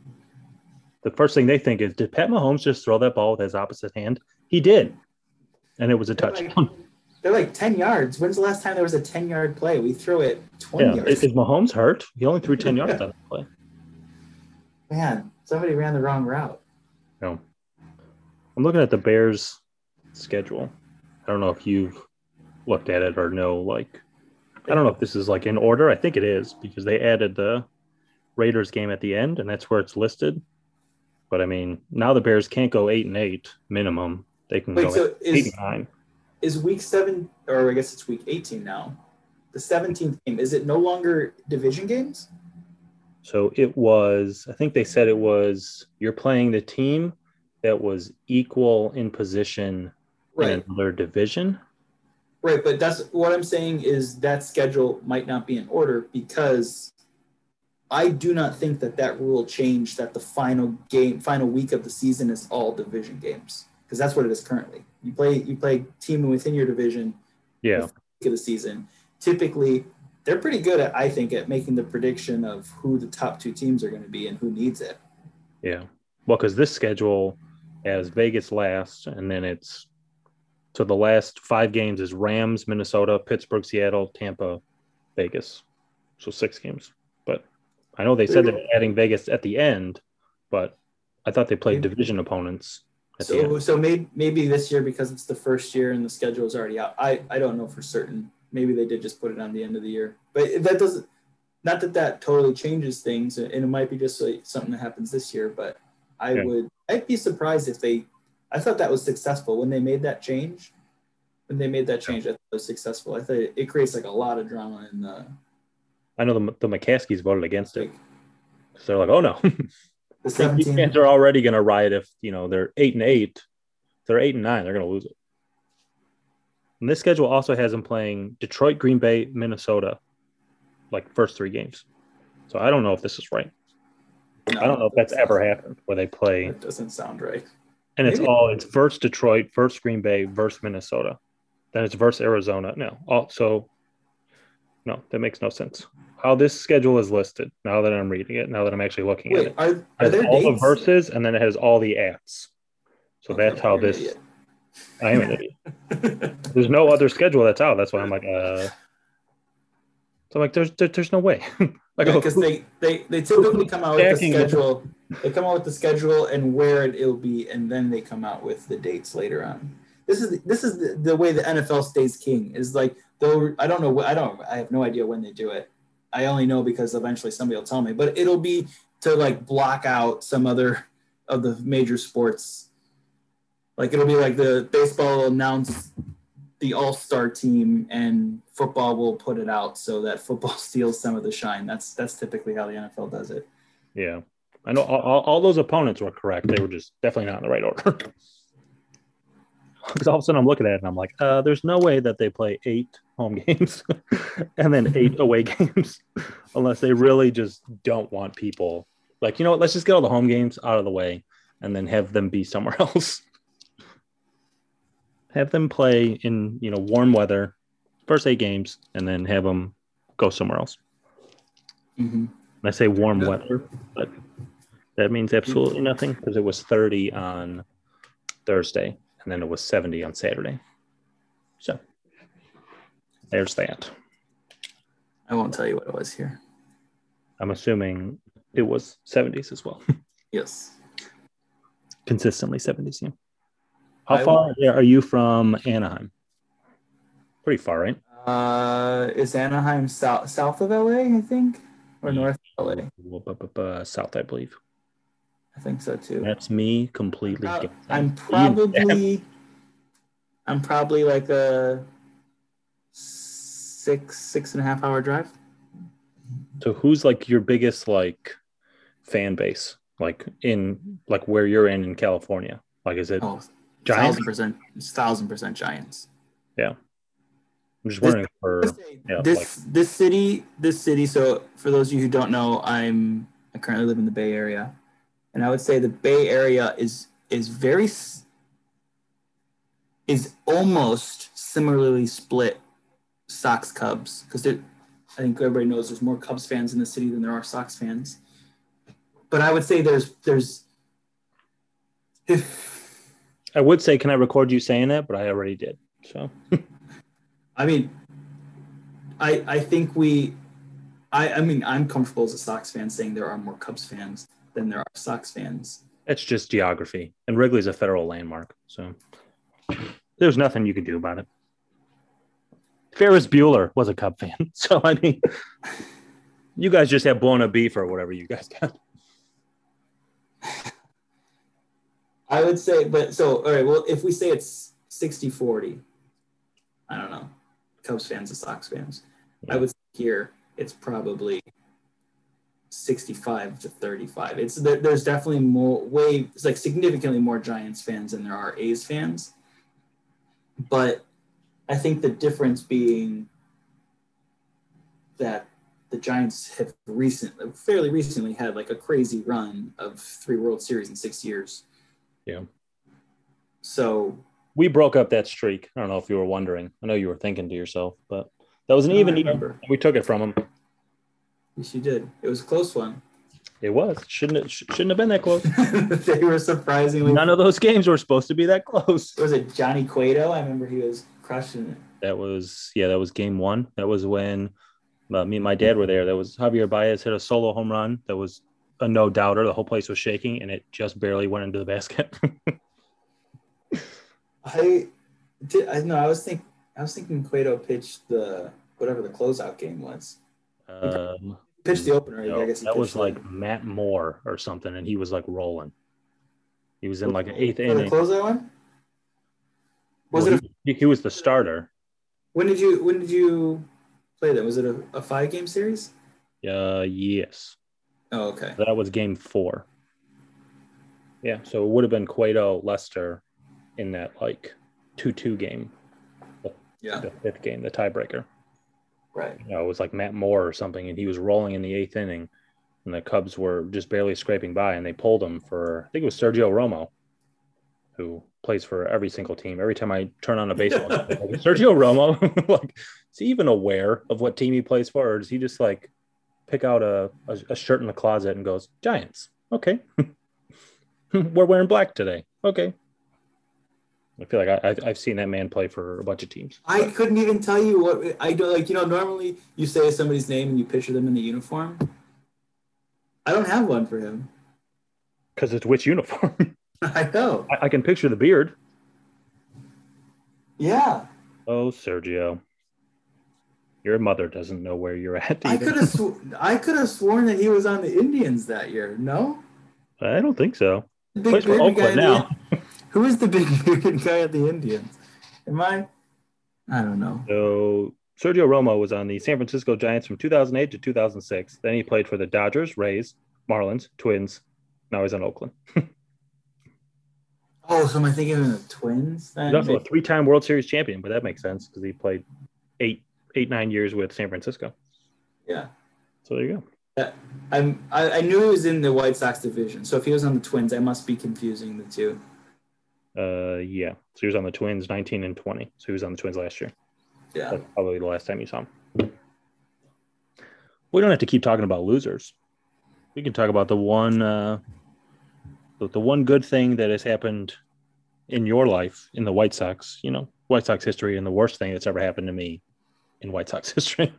The first thing they think is, did Pat Mahomes just throw that ball with his opposite hand? He did. And it was a touchdown.
They're like 10 yards. When's the last time there was a 10-yard play? We throw it 20 yards.
Is Mahomes hurt? He only threw 10 yards on that play.
Man, somebody ran the wrong route.
No. I'm looking at the Bears' schedule. I don't know if you've looked at it or know, I don't know if this is in order. I think it is, because they added the Raiders game at the end, and that's where it's listed. But I mean, now the Bears can't go 8-8 minimum. They can go 8-9.
Is week 7, or I guess it's week 18 now, the 17th game, is it no longer division games?
So it was, I think they said it was, you're playing the team that was equal in position in another division.
Right, but that's what I'm saying, is that schedule might not be in order, because I do not think that rule changed, that the final week of the season is all division games, because that's what it is currently. You play team within your division.
Yeah.
Of the season. Typically, they're pretty good at making the prediction of who the top 2 teams are going to be and who needs it.
Yeah. Well, because this schedule has Vegas last, and then so the last 5 games is Rams, Minnesota, Pittsburgh, Seattle, Tampa, Vegas. So 6 games. But I know they said they're adding Vegas at the end, but I thought they played division opponents at the end.
So maybe this year, because it's the first year and the schedule is already out. I don't know for certain. Maybe they did just put it on the end of the year, but that doesn't. Not that that totally changes things, and it might be just like something that happens this year. But I'd be surprised if they. I thought that was successful when they made that change. When they made that change, I thought it was successful. I thought it creates like a lot of drama in the.
I know the McCaskies voted against it. So they're like, oh no.
The 17
fans are already going to riot if they're 8-8. If they're 8-9, they're going to lose it. And this schedule also has them playing Detroit, Green Bay, Minnesota, like first 3 games. So I don't know if this is right.
No,
I don't know if that's ever happened where they play.
That doesn't sound right.
And it's versus Detroit, versus Green Bay, versus Minnesota. Then it's versus Arizona. No, that makes no sense. How this schedule is listed, now that I'm reading it, now that I'm actually looking at it.
Are there
all
dates?
the verses, and then it has all the ats. So
Okay,
that's how
you're an
this
idiot.
I am an idiot. There's no other schedule that's out. That's why I'm like, so I'm like, there's no way.
Because they typically come out with the
Stacking it.
schedule. They come out with the schedule and where it'll be, and then they come out with the dates later on. This is the way the NFL stays king. Is like, though I don't know. I have no idea when they do it. I only know because eventually somebody will tell me. But it'll be to like block out some other of the major sports. Like it'll be like the baseball will announce the all-star team and football will put it out so that football steals some of the shine. That's typically how the NFL does it.
Yeah. I know all those opponents were correct. They were just definitely not in the right order. Because all of a sudden I'm looking at it and I'm like, there's no way that they play 8 home games and then 8 away games unless they really just don't want people. Like, you know what? Let's just get all the home games out of the way and then have them be somewhere else. Have them play in, warm weather, first 8 games, and then have them go somewhere else.
Mm-hmm.
I say warm weather, but that means absolutely nothing because it was 30 on Thursday, and then it was 70 on Saturday. So there's that.
I won't tell you what it was here.
I'm assuming it was 70s as well.
Yes.
Consistently 70s, yeah. How far are you from Anaheim? Pretty far, right?
Is Anaheim south of LA, I think? Or north of LA?
South, I believe.
I think so too.
That's me completely.
I'm probably like a 6.5 hour drive.
So who's like your biggest like fan base? Like in like where you're in California? Like is it Giants?
1,000% Giants.
Yeah. I'm just wondering
this city. So for those of you who don't know, I currently live in the Bay Area, and I would say the Bay Area is almost similarly split Sox Cubs because I think everybody knows there's more Cubs fans in the city than there are Sox fans. But I would say there's
I would say, can I record you saying that? But I already did. So,
I mean, I think I'm comfortable as a Sox fan saying there are more Cubs fans than there are Sox fans.
It's just geography. And Wrigley's a federal landmark. So there's nothing you can do about it. Ferris Bueller was a Cub fan. So, I mean, you guys just have blown a beef or whatever you guys got.
I would say, all right, well, if we say it's 60-40, I don't know, Cubs fans and Sox fans, yeah. I would say here it's probably 65-35. There's definitely it's like significantly more Giants fans than there are A's fans. But I think the difference being that the Giants have fairly recently had like a crazy run of 3 World Series in 6 years.
Yeah.
So
we broke up that streak. I don't know if you were wondering. I know you were thinking to yourself, but that was an even year. We took it from them.
Yes, you did. It was a close one.
It was. Shouldn't have been that close.
They were surprisingly.
None of those games were supposed to be that close.
Was it Johnny Cueto? I remember he was crushing it.
That was game 1. That was when me and my dad were there. That was Javier Baez hit a solo home run. That was a no-doubter. The whole place was shaking, and it just barely went into the basket.
I did. I know. I was thinking Cueto pitched the whatever the closeout game was. He
Um,
pitched the opener. I
no,
guess he
that
pitched
was
the
like Matt Moore or something, and he was like rolling. He was in like an eighth
for the
inning.
closeout one. Was
Well,
it
he was the starter.
when did you play that? Was it a 5 game series?
Yes,
Oh, okay.
that was game 4. Yeah, so it would have been Cueto Lester in that like 2-2 game,
Yeah.
the 5th game, the tiebreaker.
Right.
It was like Matt Moore or something, and he was rolling in the 8th inning, and the Cubs were just barely scraping by, and they pulled him for, I think it was Sergio Romo, who plays for every single team. Every time I turn on a baseball game, like, Sergio Romo, like, is he even aware of what team he plays for, or does he just like pick out a shirt in the closet and goes, Giants? Okay. We're wearing black today. Okay. I feel like I've seen that man play for a bunch of teams.
I couldn't even tell you what I do. Like, normally you say somebody's name and you picture them in the uniform. I don't have one for him.
Because it's which uniform?
I know.
I can picture the beard.
Yeah.
Oh, Sergio. Your mother doesn't know where you're at.
I could have sworn that he was on the Indians that year. No?
I don't think so.
The
Plays
big
for
bearded guy
Oakland now.
Who is the big bearded guy at the Indians? Am I don't know.
So Sergio Romo was on the San Francisco Giants from 2008 to 2006. Then he played for the Dodgers, Rays, Marlins, Twins. Now he's on Oakland.
Oh, so am I thinking of the Twins?
He's also a 3-time World Series champion, but that makes sense because he played 9 years with San Francisco.
Yeah.
So there you go.
I knew he was in the White Sox division. So if he was on the Twins, I must be confusing the two.
Yeah. So he was on the Twins 19 and 20. So he was on the Twins last year.
Yeah.
That's probably the last time you saw him. We don't have to keep talking about losers. We can talk about the one good thing that has happened in your life in the White Sox, White Sox history, and the worst thing that's ever happened to me in White Sox history.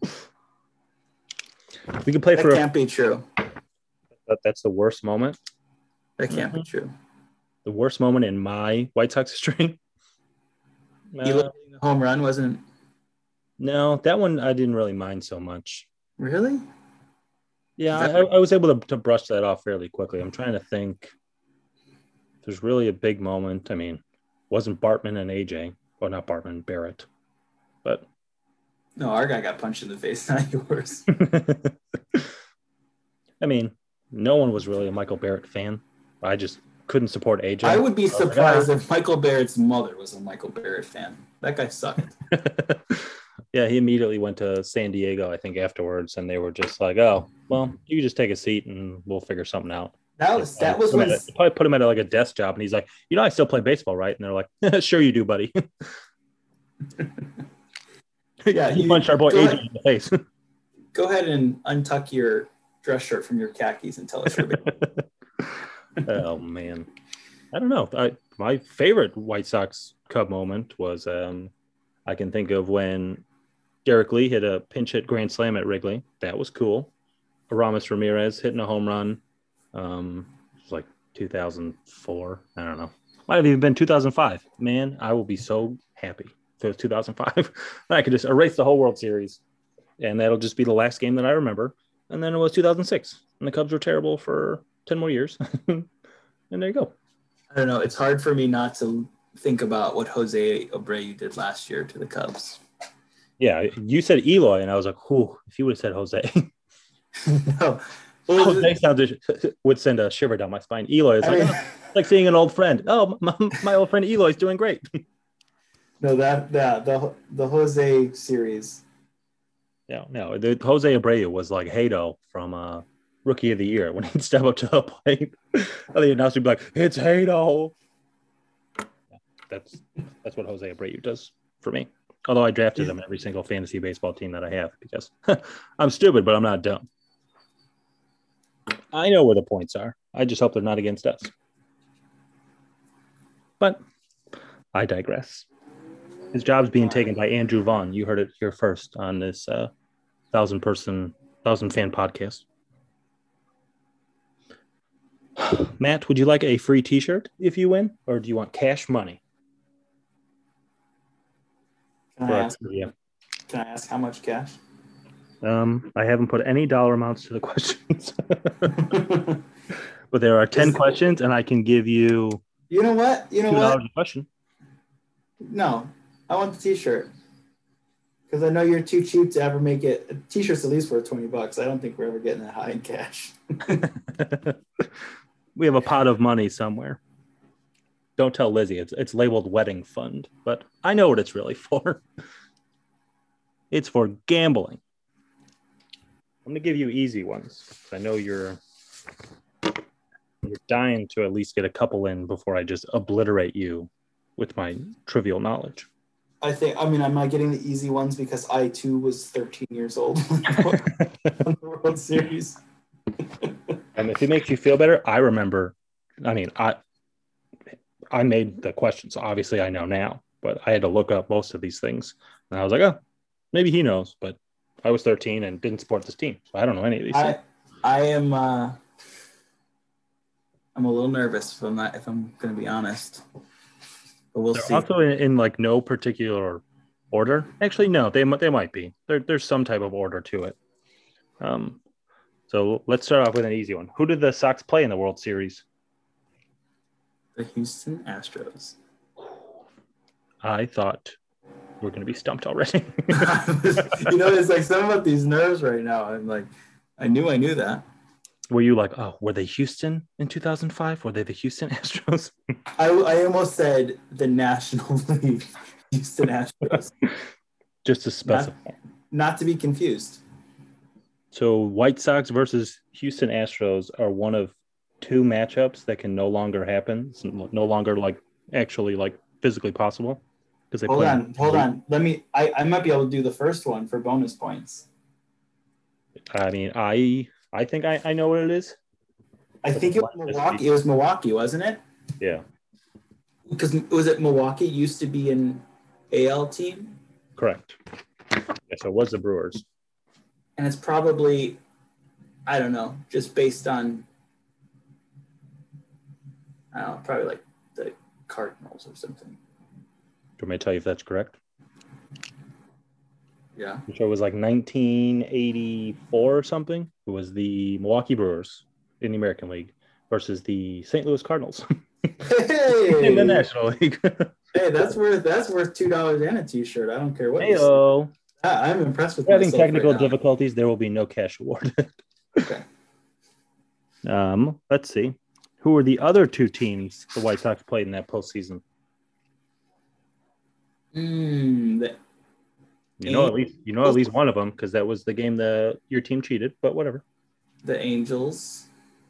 We can play
that
for.
That can't be true.
That's the worst moment.
That can't be true.
The worst moment in my White Sox history.
The home run wasn't.
No, that one I didn't really mind so much.
Really?
Yeah, I was able to brush that off fairly quickly. I'm trying to think. There's really a big moment. I mean, wasn't Bartman and AJ? Well, not Bartman, Barrett. But
no, our guy got punched in the face, not yours.
I mean, no one was really a Michael Barrett fan. I just couldn't support AJ.
I would be surprised if Michael Barrett's mother was a Michael Barrett fan. That guy sucked.
Yeah, he immediately went to San Diego, I think, afterwards, and they were just like, "Oh, well, you can just take a seat and we'll figure something out."
That was when
probably put him at like a desk job, and he's like, "I still play baseball, right?" And they're like, "Sure, you do, buddy."
Yeah,
he punched our boy AJ in the face.
Go ahead and untuck your dress shirt from your khakis and tell us your
Oh man, I don't know. My favorite White Sox Cub moment was I can think of when Derek Lee hit a pinch hit grand slam at Wrigley. That was cool. Aramis Ramirez hitting a home run. It was like 2004. I don't know. Might have even been 2005. Man, I will be so happy if it was 2005. I could just erase the whole World Series, and that'll just be the last game that I remember. And then it was 2006, and the Cubs were terrible for 10 more years. And there you go.
I don't know. It's hard for me not to think about what Jose Abreu did last year to the Cubs.
Yeah, you said Eloy, and I was like, "Whew!" If you would have said Jose,
no,
Jose would send a shiver down my spine. Eloy is like seeing an old friend. Oh, my old friend Eloy's doing great.
No, the Jose series.
Yeah, no, the Jose Abreu was like Hato from Rookie of the Year when he'd step up to the plate. The announcer would be like, "It's Hato." That's what Jose Abreu does for me. Although I drafted him in every single fantasy baseball team that I have because I'm stupid, but I'm not dumb. I know where the points are. I just hope they're not against us. But I digress. His job's being taken by Andrew Vaughn. You heard it here first on this 1,000-fan podcast. Matt, would you like a free T-shirt if you win, or do you want cash money?
Can I
for
ask?
yeah.
Can I ask how much cash?
I haven't put any dollar amounts to the questions, but there are 10 questions, and I can give you.
You know what?
$2 a question.
No, I want the T-shirt because I know you're too cheap to ever make it. A T-shirt's at least worth $20. I don't think we're ever getting that high in cash.
We have a pot of money somewhere. Don't tell Lizzie. It's labeled wedding fund, but I know what it's really for. It's for gambling. I'm gonna give you easy ones. I know you're dying to at least get a couple in before I just obliterate you with my trivial knowledge.
Am I getting the easy ones because I too was 13 years old on the World Series?
And if it makes you feel better, I remember. I made the questions. Obviously, I know now, but I had to look up most of these things, and I was like, oh, maybe he knows. But I was 13 and didn't support this team, so I don't know any of these things.
I am. I'm a little nervous if I'm going to be honest. But we'll see.
Also in like no particular order. Actually, no, they might be. There's some type of order to it. So let's start off with an easy one. Who did the Sox play in the World Series?
The Houston Astros.
I thought we were going to be stumped already.
It's like something about these nerves right now. I'm like, I knew that.
Were you like, oh, were they Houston in 2005? Were they the Houston Astros?
I almost said the National League, Houston Astros.
Just to specify.
Not to be confused.
So White Sox versus Houston Astros are one of two matchups that can no longer happen. It's no longer actually physically possible. Because
Hold on. I might be able to do the first one for bonus points.
I mean, I think I know what it is.
I think it was Milwaukee. It was Milwaukee, wasn't it?
Yeah.
Because was it Milwaukee used to be an AL team?
Correct. Yeah, so it was the Brewers.
And it's probably, I don't know, just based on, I don't know, probably like the Cardinals or something.
Do you want me to tell you if that's correct?
Yeah.
So it was like 1984 or something. It was the Milwaukee Brewers in the American League versus the St. Louis Cardinals in the National League.
Hey, that's worth $2 and a T-shirt. I don't care what.
Hey-o.
I'm impressed with
having technical difficulties. There will be no cash awarded.
Okay.
Let's see. Who were the other two teams the White Sox played in that postseason? At least one of them because that was the game that your team cheated. But whatever.
The Angels.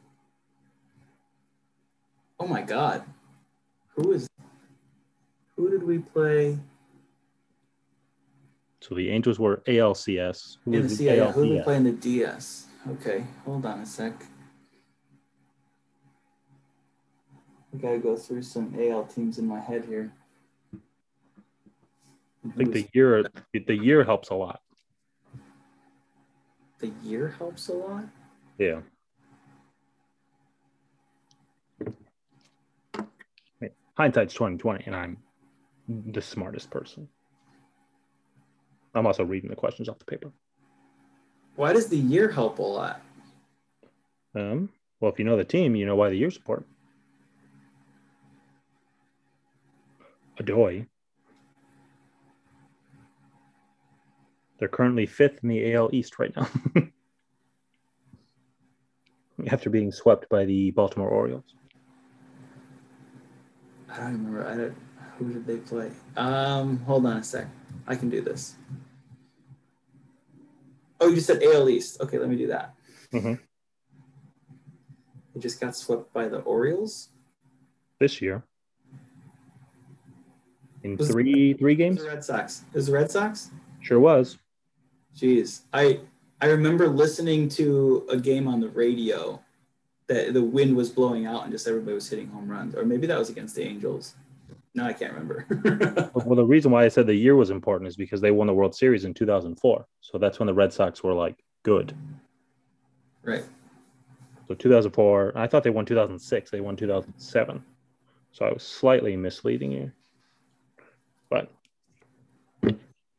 Oh my God, who did we play?
So the Angels were ALCS.
Who did we play in the DS? Okay, hold on a sec. I gotta go through some AL teams in my head here.
I think the year helps a lot.
The year helps a lot?
Yeah. Hindsight's 2020, and I'm the smartest person. I'm also reading the questions off the paper.
Why does the year help a lot?
Well, if you know the team, you know why the year's important. Adoy. They're currently 5th in the AL East right now. After being swept by the Baltimore Orioles.
I don't remember. Who did they play? Hold on a sec. I can do this. Oh, you just said AL East. Okay, let me do that.
Mm-hmm.
They just got swept by the Orioles?
This year. In three games?
The Red Sox. It was the Red Sox?
Sure was.
Jeez. I remember listening to a game on the radio that the wind was blowing out and just everybody was hitting home runs. Or maybe that was against the Angels. No, I can't remember.
Well, the reason why I said the year was important is because they won the World Series in 2004. So that's when the Red Sox were good.
Right.
So 2004, I thought they won 2006. They won 2007. So I was slightly misleading you. But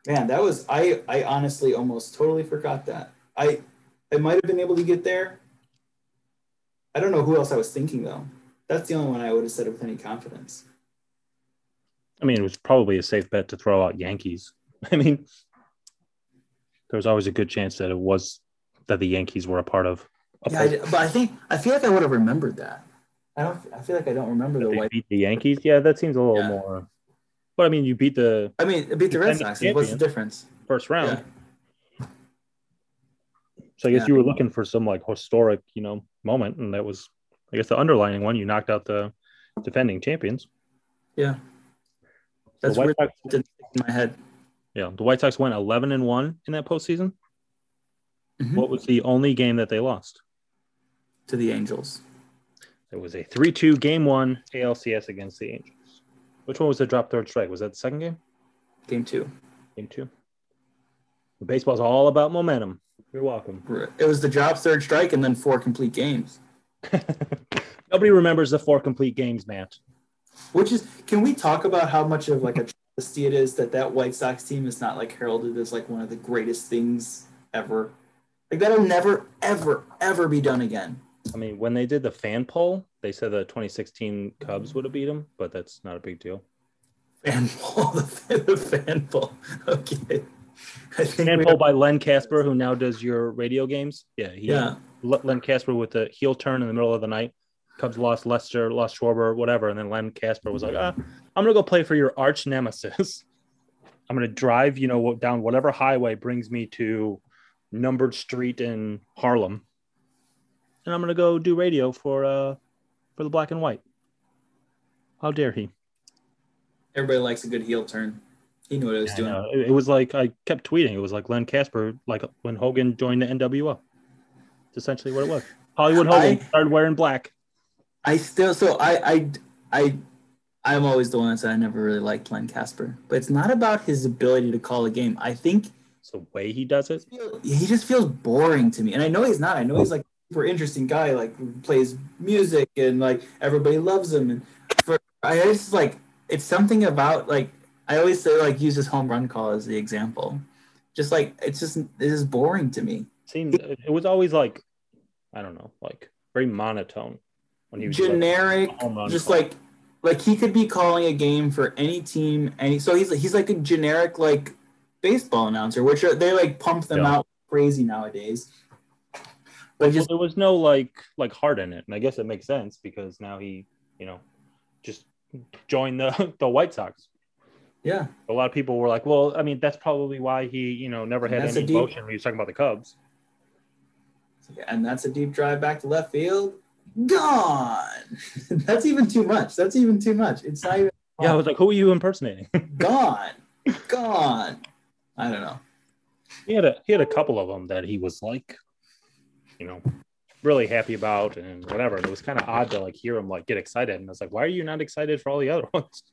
Man, that was I honestly almost totally forgot that. I might have been able to get there. I don't know who else I was thinking though. That's the only one I would have said it with any confidence.
I mean, it was probably a safe bet to throw out Yankees. I mean, there was always a good chance that it was that the Yankees were a part of
Yeah, but I feel like I would have remembered that. I feel like I don't remember
that
the
they
White.
beat the Yankees. Yeah, that seems a little
Yeah,
more. But I mean, you beat the
I mean, it beat the Red
defending
Sox. What's the
champions
difference?
first round.
Yeah,
So I
yeah,
guess you were looking for some like historic, moment, and that was, I guess, the underlining one. You knocked out the defending champions.
yeah.
So the
That's
White
really
Sox,
didn't stick in my head.
yeah, the White Sox went 11-1 in that postseason. What
Hmm.
was the only game that they lost?
To the Angels.
It was a 3-2 game one ALCS against the Angels. Which one was the drop third strike? Was that the second game?
Game two.
Game two. Baseball's all about momentum. You're welcome.
It was the job third strike and then 4 complete games.
Nobody remembers the 4 complete games, Matt.
Which is, can we talk about how much of like a travesty it is that White Sox team is not like heralded as like one of the greatest things ever? Like that'll never, ever, ever be done again.
I mean, when they did the fan poll, they said the 2016 Cubs would have beat them, but that's not a big deal.
Fan poll, the fan poll. Okay, I think
Fan
we
poll
have.
by Len Casper, who now does your radio games. Yeah,
Yeah,
Len Casper with the heel turn in the middle of the night. Cubs lost Lester, lost Schwarber, whatever, and then Len Casper was like, I'm gonna go play for your arch nemesis. I'm gonna drive, down whatever highway brings me to numbered street in Harlem, and I'm gonna go do radio for the black and white. How dare he?
everybody likes a good heel turn. He knew what he was
Yeah, I
doing.
know. It was like I kept tweeting. It was like Len Casper, like when Hogan joined the NWO. It's essentially what it was. Hollywood Hogan
I
started wearing black.
I still so I I'm always the one that said I never really liked Len Casper, but it's not about his ability to call a game. I think
It's the way he does it.
he just feels boring to me, and I know he's not. I know he's like a super interesting guy, like who plays music and like everybody loves him. And for I just like it's something about like I always say like use his home run call as the example. Just like it is boring to me.
Seemed it was always like, I don't know, like very monotone when he would do like a
Generic,
home run
just
call.
like he could be calling a game for any team, any so he's like a generic like baseball announcer, which they like pump them
Yeah.
out crazy nowadays. But
Well,
just
there was no like heart in it, and I guess it makes sense because now he, you know, just joined the White Sox.
yeah,
A lot of people were like, well, I mean, that's probably why he, never
and
had
that's a
any
deep
emotion when he was talking about the Cubs.
and that's a deep drive back to left field. Gone. That's even too much. That's even too much. It's not even
Yeah, I was like, who are you impersonating?
gone. Gone. I don't know.
He had a couple of them that he was like, you know, really happy about and whatever. And it was kind of odd to like hear him like get excited. And I was like, why are you not excited for all the other ones?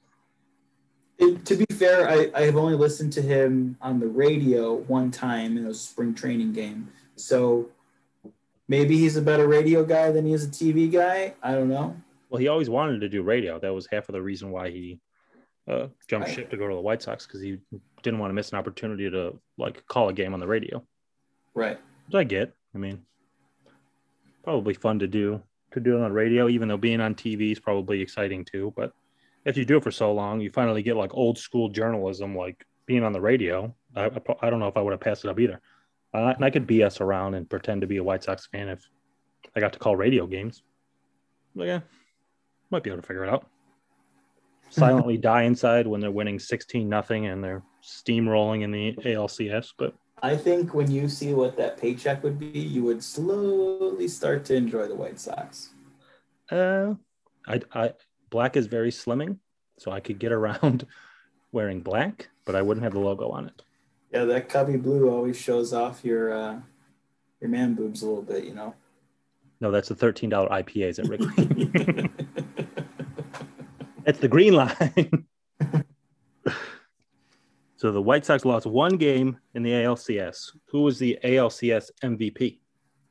To be fair, I have only listened to him on the radio one time, and it was a spring training game. So maybe he's a better radio guy than he is a TV guy. I don't know.
Well, he always wanted to do radio. That was half of the reason why he jumped
Right.
ship to go to the White Sox, because he didn't want to miss an opportunity to like call a game on the radio.
Right.
Which I get. I mean, probably fun to do it on radio, even though being on TV is probably exciting too. But if you do it for so long, you finally get like old school journalism, like being on the radio. I don't know if I would have passed it up either. And I could BS around and pretend to be a White Sox fan if I got to call radio games. But yeah, might be able to figure it out. Silently die inside when they're winning 16-0 and they're steamrolling in the ALCS. But
I think when you see what that paycheck would be, you would slowly start to enjoy the White Sox.
uh, I black is very slimming, so I could get around wearing black, but I wouldn't have the logo on it.
Yeah, that cubby blue always shows off your man boobs a little bit, you know.
No, that's the $13 IPAs at Wrigley. It's the green line. So the White Sox lost one game in the ALCS. Who was the ALCS MVP?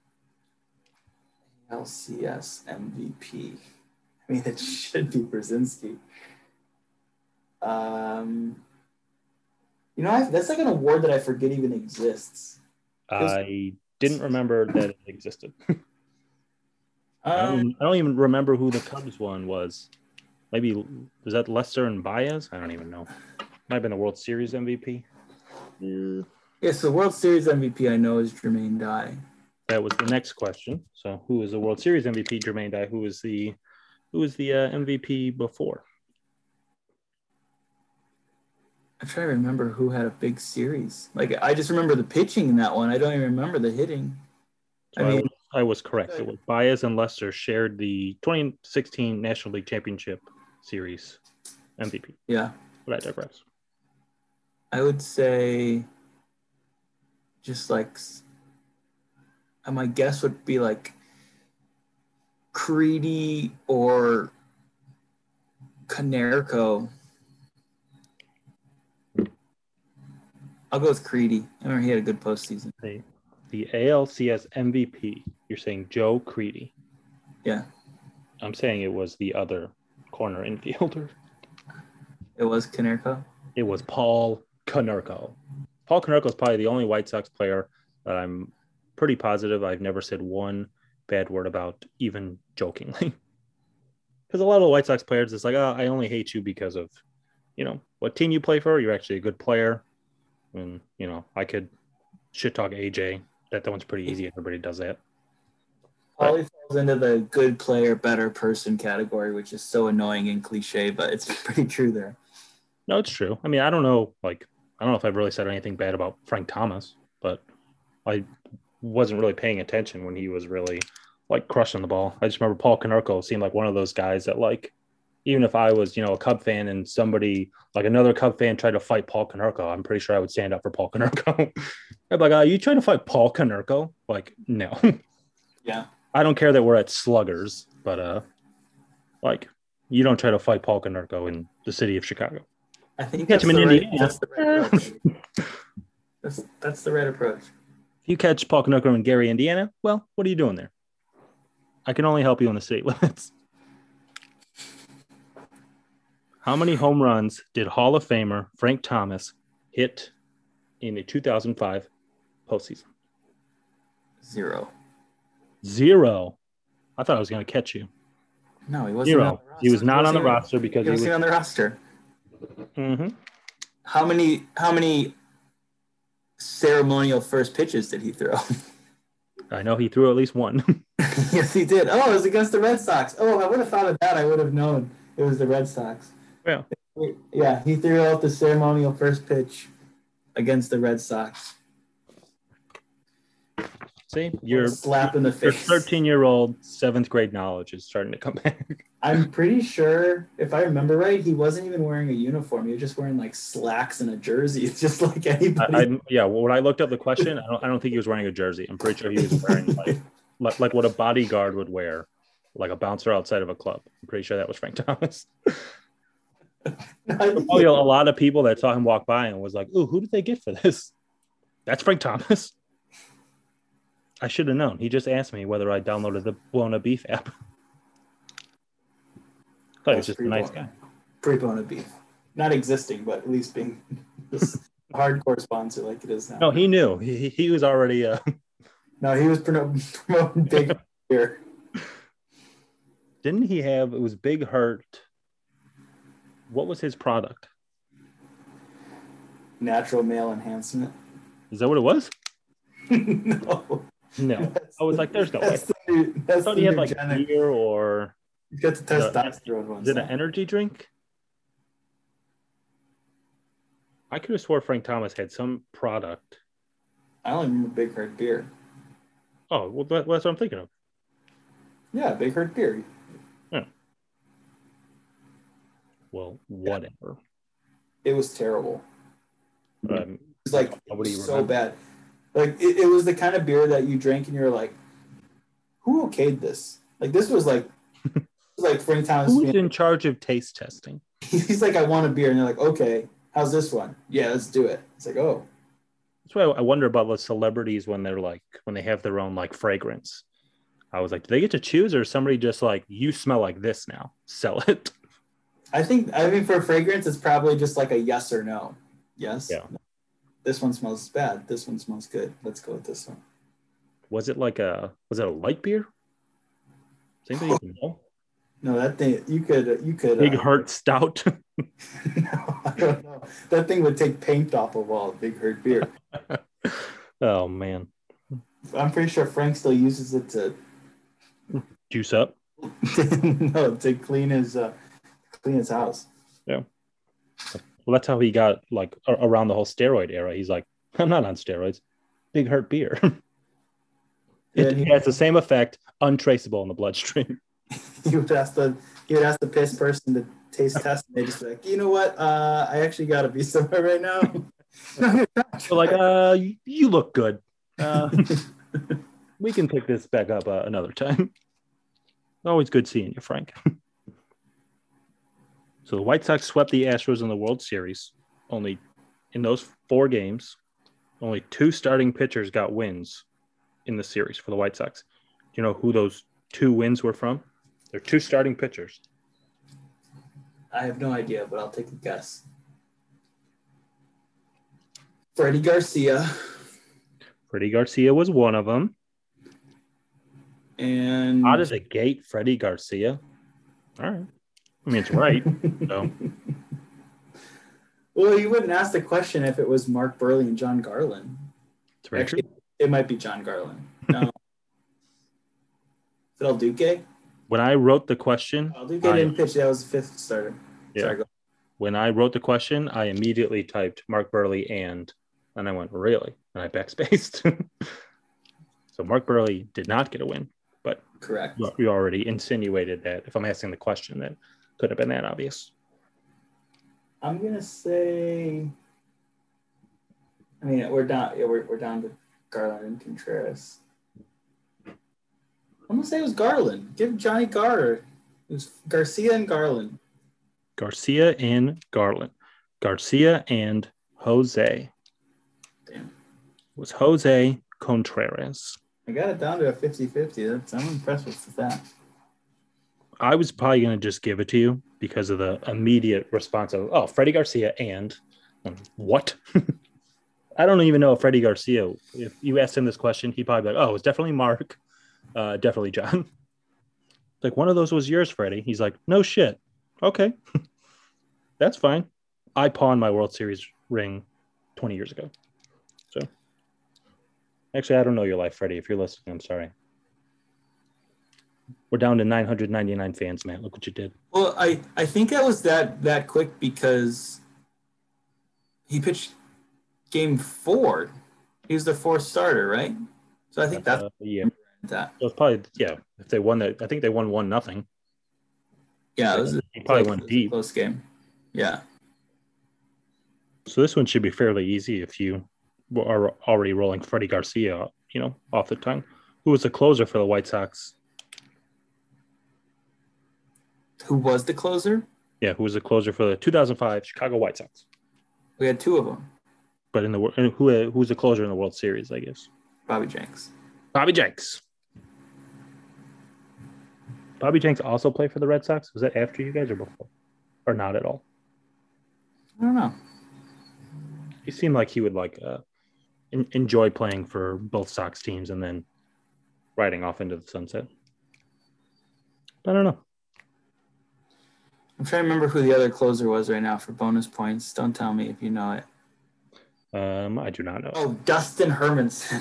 LCS MVP. I mean, it should be Brzezinski. Um, That's like an award that I forget even exists.
I didn't remember that it existed.
Um,
I don't even remember who the Cubs one was. Maybe was that Lester and Baez? I don't even know. Might have been the World Series MVP.
so World Series MVP I know is Jermaine Dye.
That was the next question. So, who is the World Series MVP? Jermaine Dye. Who was the MVP before?
I'm trying to remember who had a big series. Like I just remember the pitching in that one. I don't even remember the hitting.
So I was correct. It was Baez and Lester shared the 2016 National League Championship Series MVP.
Yeah.
But I digress.
I would say just like my guess would be like Creedy or Konerko. I'll go with Creedy. I remember he had a good postseason.
The ALCS MVP, you're saying Joe Creedy.
Yeah.
I'm saying it was the other corner infielder.
It was Konerko?
It was Paul Konerko. Paul Konerko is probably the only White Sox player that I'm pretty positive I've never said one bad word about, even jokingly. Because a lot of the White Sox players, it's like, oh, I only hate you because of, what team you play for. You're actually a good player. And, I could shit talk AJ. That one's pretty easy. Everybody does that.
Paulie falls into the good player, better person category, which is so annoying and cliche, but it's pretty true there.
No, it's true. I mean, I don't know if I've really said anything bad about Frank Thomas, but I wasn't really paying attention when he was really crushing the ball. I just remember Paul Konerko seemed like one of those guys that even if I was, a Cub fan and somebody another Cub fan tried to fight Paul Konerko, I'm pretty sure I would stand up for Paul Konerko. I'd be like, are you trying to fight Paul Konerko? No.
Yeah.
I don't care that we're at Sluggers, but you don't try to fight Paul Konerko in the city of Chicago.
I think that's the right approach. That's the right approach.
If you catch Paul Konerko in Gary, Indiana, well, what are you doing there? I can only help you in the state limits. How many home runs did Hall of Famer Frank Thomas hit in the 2005 postseason?
0.
I thought I was going to catch you.
No, he wasn't.
0. He was not on the roster because he was
on the roster.
Mm-hmm.
How many ceremonial first pitches did he throw?
I know he threw at least one.
Yes, he did. Oh, it was against the Red Sox. Oh, I would have thought of that. I would have known it was the Red Sox.
Yeah.
Yeah, he threw out the ceremonial first pitch against the Red Sox.
See, you're
slap in the face.
Your 13-year-old 7th grade knowledge is starting to come back.
I'm pretty sure, if I remember right, he wasn't even wearing a uniform. He was just wearing slacks and a jersey. It's just like anybody.
When I looked up the question, I don't think he was wearing a jersey. I'm pretty sure he was wearing like what a bodyguard would wear, like a bouncer outside of a club. I'm pretty sure that was Frank Thomas. Probably a lot of people that saw him walk by and was like, "Ooh, who did they get for this?" That's Frank Thomas. I should have known. He just asked me whether I downloaded the Buona Beef app. I thought he was just a nice guy.
Pre-Buona Beef. Not existing, but at least being this hardcore sponsor like it is now.
No, he knew. He was already...
No, he was promoting Big Beer.
Didn't he have... It was Big Hurt. What was his product?
Natural male enhancement.
Is that what it was?
No.
I was like, there's no way. I thought he had beer or...
He's got the testosterone one.
Is it an energy drink? I could have swore Frank Thomas had some product.
I only remember Big Hurt beer.
Oh, well, that's what I'm thinking of.
Yeah, Big Hurt beer.
Yeah. Well, whatever.
It was terrible. It was so bad. It was the kind of beer that you drank and you're like, who okayed this? This was like Frank Thomas.
Who's in charge of taste testing?
He's like, I want a beer. And they're like, okay, how's this one? Yeah, let's do it. It's like, oh.
That's why I wonder about the celebrities when they're when they have their own fragrance. I was like, do they get to choose or is somebody just you smell like this now? Sell it.
I mean, for fragrance, it's probably just a yes or no. Yes.
Yeah.
This one smells bad. This one smells good. Let's go with this one.
Was it a light beer? Does anybody even know?
No, that thing you could
Big Hurt Stout.
No, I don't know. That thing would take paint off of all Big Hurt beer.
Oh man.
I'm pretty sure Frank still uses it to
Juice up.
no, to clean his house.
Yeah. Well, that's how he got like around the whole steroid era. He's like, I'm not on steroids. Big Hurt beer. It has the same effect, untraceable in the bloodstream.
He would ask the piss person to taste test, and they just be like, you know what? I actually got to be somewhere right now.
So like, you look good. We can pick this back up another time. Always good seeing you, Frank. So the White Sox swept the Astros in the World Series. Only in those 4 games, only 2 starting pitchers got wins in the series for the White Sox. Do you know who those 2 wins were from? They're 2 starting pitchers.
I have no idea, but I'll take a guess. Freddie Garcia.
Freddie Garcia was one of them.
And
out of the gate, Freddie Garcia. All right. I mean, it's right. So.
Well, you wouldn't ask the question if it was Mark Burley and John Garland.
It's very
Actually,
true.
it might be John Garland. No. Fidel Duque?
When I wrote the question,
Duque didn't pitch. That was the 5th starter.
Yeah.
Sorry,
when I wrote the question, I immediately typed Mark Burley and I went, really? And I backspaced. So Mark Burley did not get a win, but
correct.
We already insinuated that if I'm asking the question, that could have been that obvious.
I'm gonna say. I mean, we're down. Yeah, we're down to Garland and Contreras. I'm gonna say it was Garland. Give Johnny Gar. It was Garcia and Garland.
Garcia and Garland. Garcia and Jose.
Damn. It
was Jose Contreras.
I got it down to a 50-50. I'm impressed with that.
I was probably going to just give it to you because of the immediate response of, Freddie Garcia and what? I don't even know if Freddie Garcia, if you asked him this question, he'd probably be like, it's definitely Mark. Definitely John. Like, one of those was yours, Freddie. He's like, no shit. Okay. That's fine. I pawned my World Series ring 20 years ago. So, actually, I don't know your life, Freddie. If you're listening, I'm sorry. We're down to 999 fans, man. Look what you did.
Well, I think that was that quick because he pitched game 4. He was the 4th starter, right? So I think that's
yeah.
That.
It was probably, yeah. If they won that, I think they won 1-0.
Yeah, it was
probably went deep.
Close game. Yeah.
So this one should be fairly easy if you are already rolling Freddie Garcia, off the tongue. Who was the closer for the White Sox?
Who was the closer?
Yeah, who was the closer for the 2005 Chicago White Sox?
We had 2 of them.
But who was the closer in the World Series, I guess?
Bobby Jenks.
Bobby Jenks. Bobby Jenks also played for the Red Sox? Was that after you guys or before? Or not at all?
I don't know.
He seemed like he would enjoy playing for both Sox teams and then riding off into the sunset. I don't know.
I'm trying to remember who the other closer was right now for bonus points. Don't tell me if you know it.
I do not know.
Oh, Dustin Hermanson.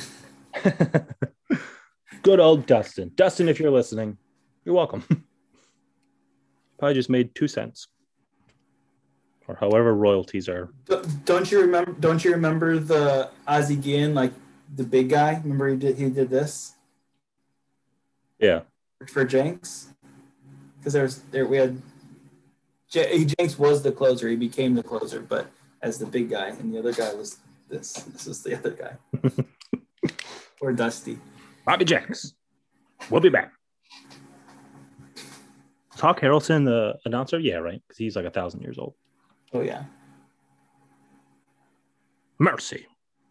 Good old Dustin. Dustin, if you're listening, you're welcome. Probably just made 2 cents. Or however royalties are.
Don't you remember the Ozzie Guillen, like the big guy? Remember he did this?
Yeah.
For Jenks? Because we had Jenks was the closer. He became the closer, but as the big guy, and the other guy was this. This was the other guy. Or Dusty.
Bobby Jenks. We'll be back. Is Hawk Harrelson the announcer? Yeah, right. Because he's like 1,000 years old.
Oh, yeah.
Mercy.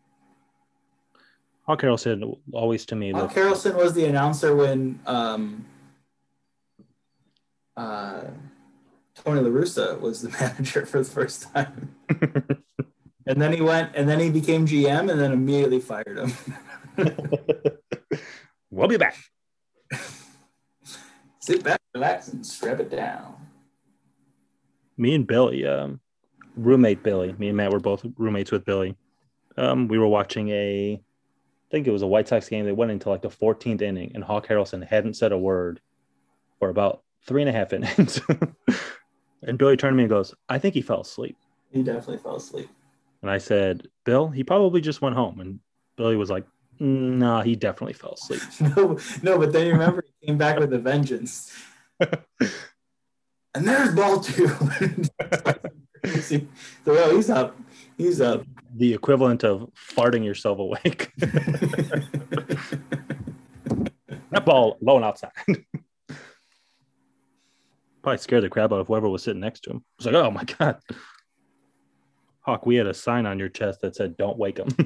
Hawk Harrelson always to me.
Hawk Harrelson was the announcer when Tony La Russa was the manager for the first time. And then he went, and then he became GM, and then immediately fired him.
We'll be back.
Sit back, relax, and strap it down.
Me and Billy, roommate Billy, me and Matt were both roommates with Billy. We were watching I think it was a White Sox game. They went into like the 14th inning, and Hawk Harrelson hadn't said a word for about 3.5 innings. And Billy turned to me and goes, I think he fell asleep.
He definitely fell asleep.
And I said, Bill, he probably just went home. And Billy was like, nah, he definitely fell asleep.
No, but then you remember he came back with a vengeance. And there's ball 2. So, oh, he's up. He's up.
The equivalent of farting yourself awake. That ball low and outside. Probably scared the crap out of whoever was sitting next to him. I was like, oh my God. Hawk, we had a sign on your chest that said, don't wake him.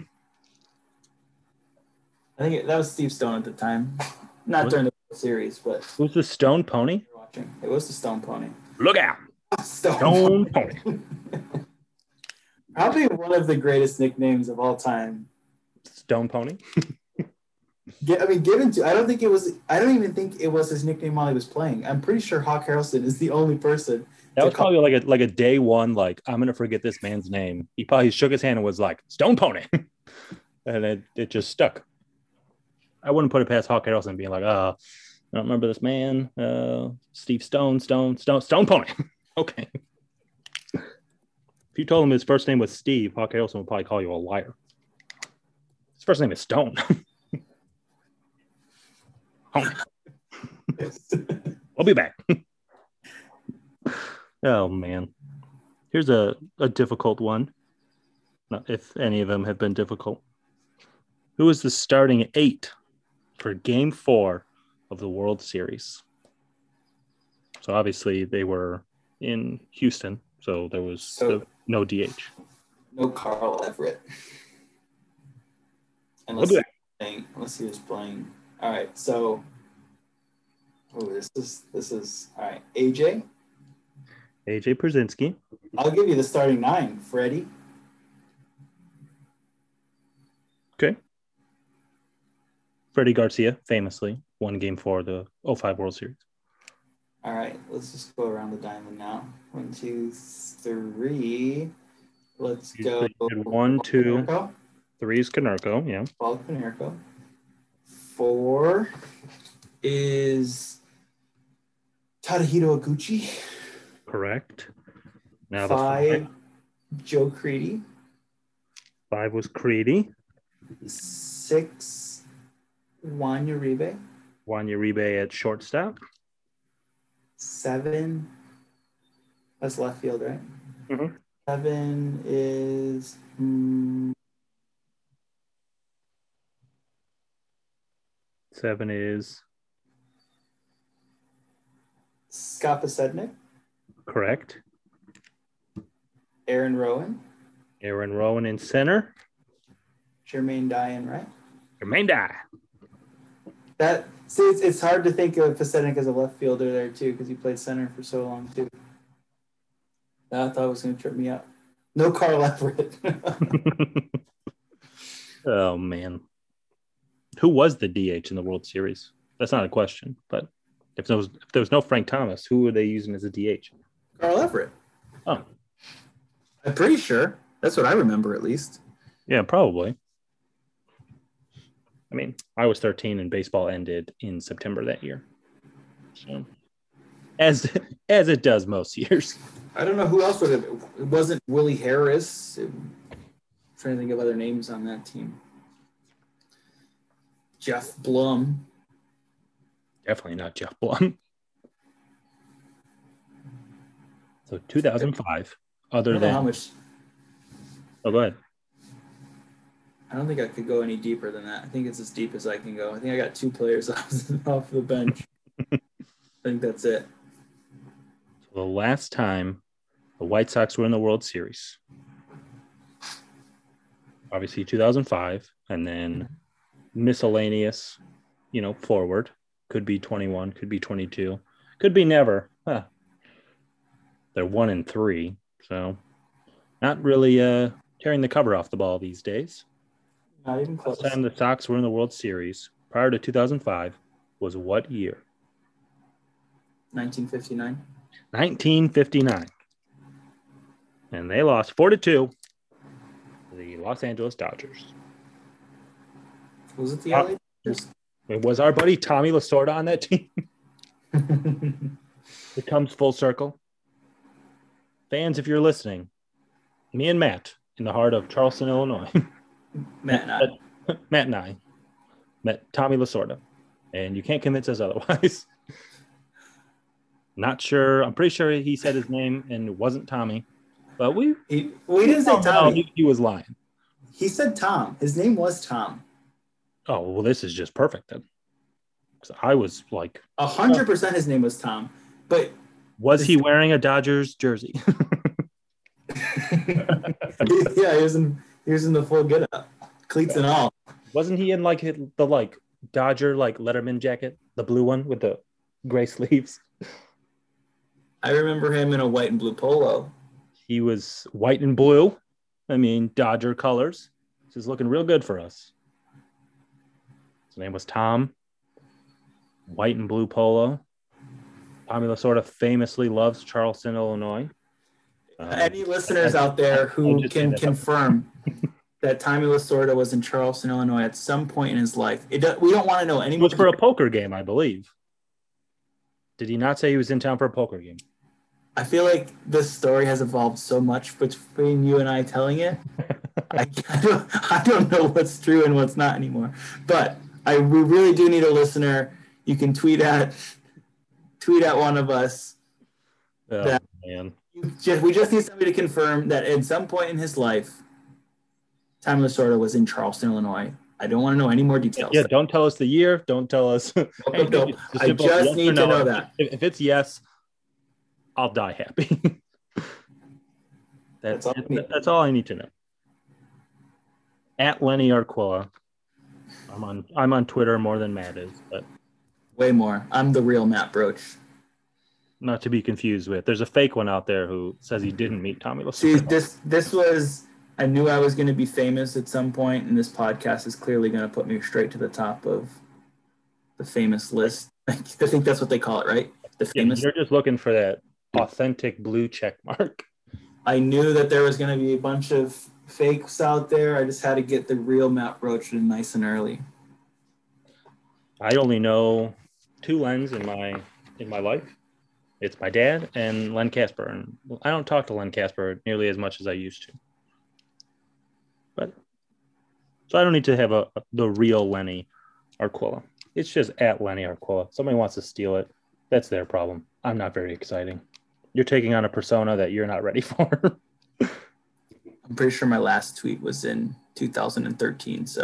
I think that was Steve Stone at the time. Not during the series, but.
Who's the Stone Pony?
It was the Stone Pony.
Look out. Stone Pony.
Probably one of the greatest nicknames of all time.
Stone Pony?
Given to, I don't even think it was his nickname while he was playing. I'm pretty sure Hawk Harrelson is the only person.
That was probably like a day one, like, I'm going to forget this man's name. He probably shook his hand and was like, Stone Pony. And it just stuck. I wouldn't put it past Hawk Harrelson being like, I don't remember this man. Steve Stone Pony. Okay. If you told him his first name was Steve, Hawk Harrelson would probably call you a liar. His first name is Stone. We'll be back. Oh, man. Here's a difficult one. Not if any of them have been difficult. Who is the starting 8 for Game 4 of the World Series? So obviously they were in Houston, so there was no DH.
No Carl Everett. Unless he was playing. All right, so this is all right. AJ
Pierzynski.
I'll give you the starting 9. Freddie.
Okay. Freddie Garcia famously won Game 4 of the 2005 World Series.
All right, let's just go around the diamond now. 1, 2, 3. Let's go.
1, 2, 3 is Konerko. Yeah.
Paul Konerko. 4 is Tadahito Oguchi.
Correct. Now
5, Joe Crede.
5 was Crede.
6, Juan Uribe.
Juan Uribe at shortstop.
7, that's left field, right?
Mm-hmm.
7 is
7 is
Scott Pasednik.
Correct.
Aaron Rowan.
Aaron Rowan in center.
Jermaine Dian, right?
Jermaine Dye.
It's hard to think of Pasednik as a left fielder there too, because he played center for so long too. That I thought was going to trip me up. No Carl Everett.
Oh man, who was the DH in the World Series? That's not a question, but if there was no Frank Thomas, who were they using as a DH?
Carl Everett.
Oh,
I'm pretty sure. That's what I remember, at least.
Yeah, probably. I mean, I was 13 and baseball ended in September that year. So, as it does most years.
I don't know who else would have. It wasn't Willie Harris. I'm trying to think of other names on that team. Jeff Blum.
Definitely not Jeff Blum. So 2005. Other than
how much.
Oh, go ahead.
I don't think I could go any deeper than that. I think it's as deep as I can go. I think I got 2 players off the bench. I think that's it.
So the last time the White Sox were in the World Series, obviously 2005, and then miscellaneous, forward. Could be 21, could be 22, could be never. They're 1-3, so not really tearing the cover off the ball these days.
Not even close.
Last time the Sox were in the World Series prior to 2005 was what year?
1959.
1959. And they lost 4-2 to the Los Angeles Dodgers.
Was it the LA Dodgers?
It was our buddy Tommy Lasorda on that team. It comes full circle. Fans, if you're listening, me and Matt in the heart of Charleston, Illinois.
Matt and I.
Met Tommy Lasorda. And you can't convince us otherwise. Not sure. I'm pretty sure he said his name and it wasn't Tommy. But we
didn't say Tommy.
He was lying.
He said Tom. His name was Tom.
Oh, well, this is just perfect then. I was like
100% his name was Tom. But
was he wearing a Dodgers jersey?
Yeah, he was in the full get up, cleats and all.
Wasn't he in like the Dodger Letterman jacket, the blue one with the gray sleeves?
I remember him in a white and blue polo.
He was white and blue. I mean, Dodger colors. This is looking real good for us. His name was Tom. White and blue polo. Tommy Lasorda famously loves Charleston, Illinois.
Any listeners out there who can confirm that Tommy Lasorda was in Charleston, Illinois at some point in his life? We don't want to know anymore.
It was for a poker game, I believe. Did he not say he was in town for a poker game?
I feel like this story has evolved so much between you and I telling it. I don't know what's true and what's not anymore. But we really do need a listener. You can tweet at one of us.
Oh, man.
We just need somebody to confirm that at some point in his life, Tommy Lasorda was in Charleston, Illinois. I don't want to know any more details.
Yeah, don't tell us the year. Don't tell us.
No. I just need to know that.
If it's yes, I'll die happy. That's all I need to know. At Lenny Arquilla. I'm on Twitter more than Matt is, but
way more. I'm the real Matt Broach.
Not to be confused with. There's a fake one out there who says he didn't meet Tommy Lasorda.
See, this was. I knew I was going to be famous at some point, and this podcast is clearly going to put me straight to the top of the famous list. I think that's what they call it, right? The famous.
You're just looking for that authentic blue check mark.
I knew that there was going to be a bunch of fakes out there. I just had to get the real Matt Broach in nice and early.
I only know two Lens in my life. It's my dad and Len Casper, and I don't talk to Len Casper nearly as much as I used to. But so I don't need to have the real Lenny Arquilla. It's just at Lenny Arquilla. Somebody wants to steal it. That's their problem. I'm not very exciting. You're taking on a persona that you're not ready for.
I'm pretty sure my last tweet was in 2013. So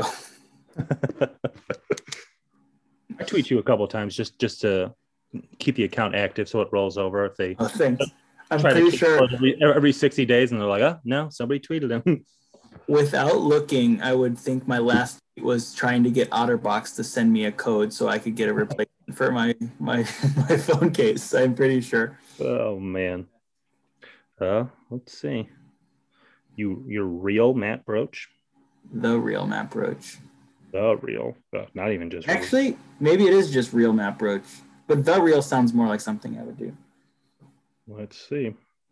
I tweet you a couple of times just to keep the account active so it rolls over. If they
thanks. I'm pretty sure
every 60 days and they're like, oh no, somebody tweeted him.
Without looking, I would think my last tweet was trying to get OtterBox to send me a code so I could get a replacement for my phone case. I'm pretty sure.
Oh man. Let's see. You're real Matt Broach?
The real Matt Broach.
The real. Not even just real.
Actually, maybe it is just real Matt Broach. But the real sounds more like something I would do.
Let's see.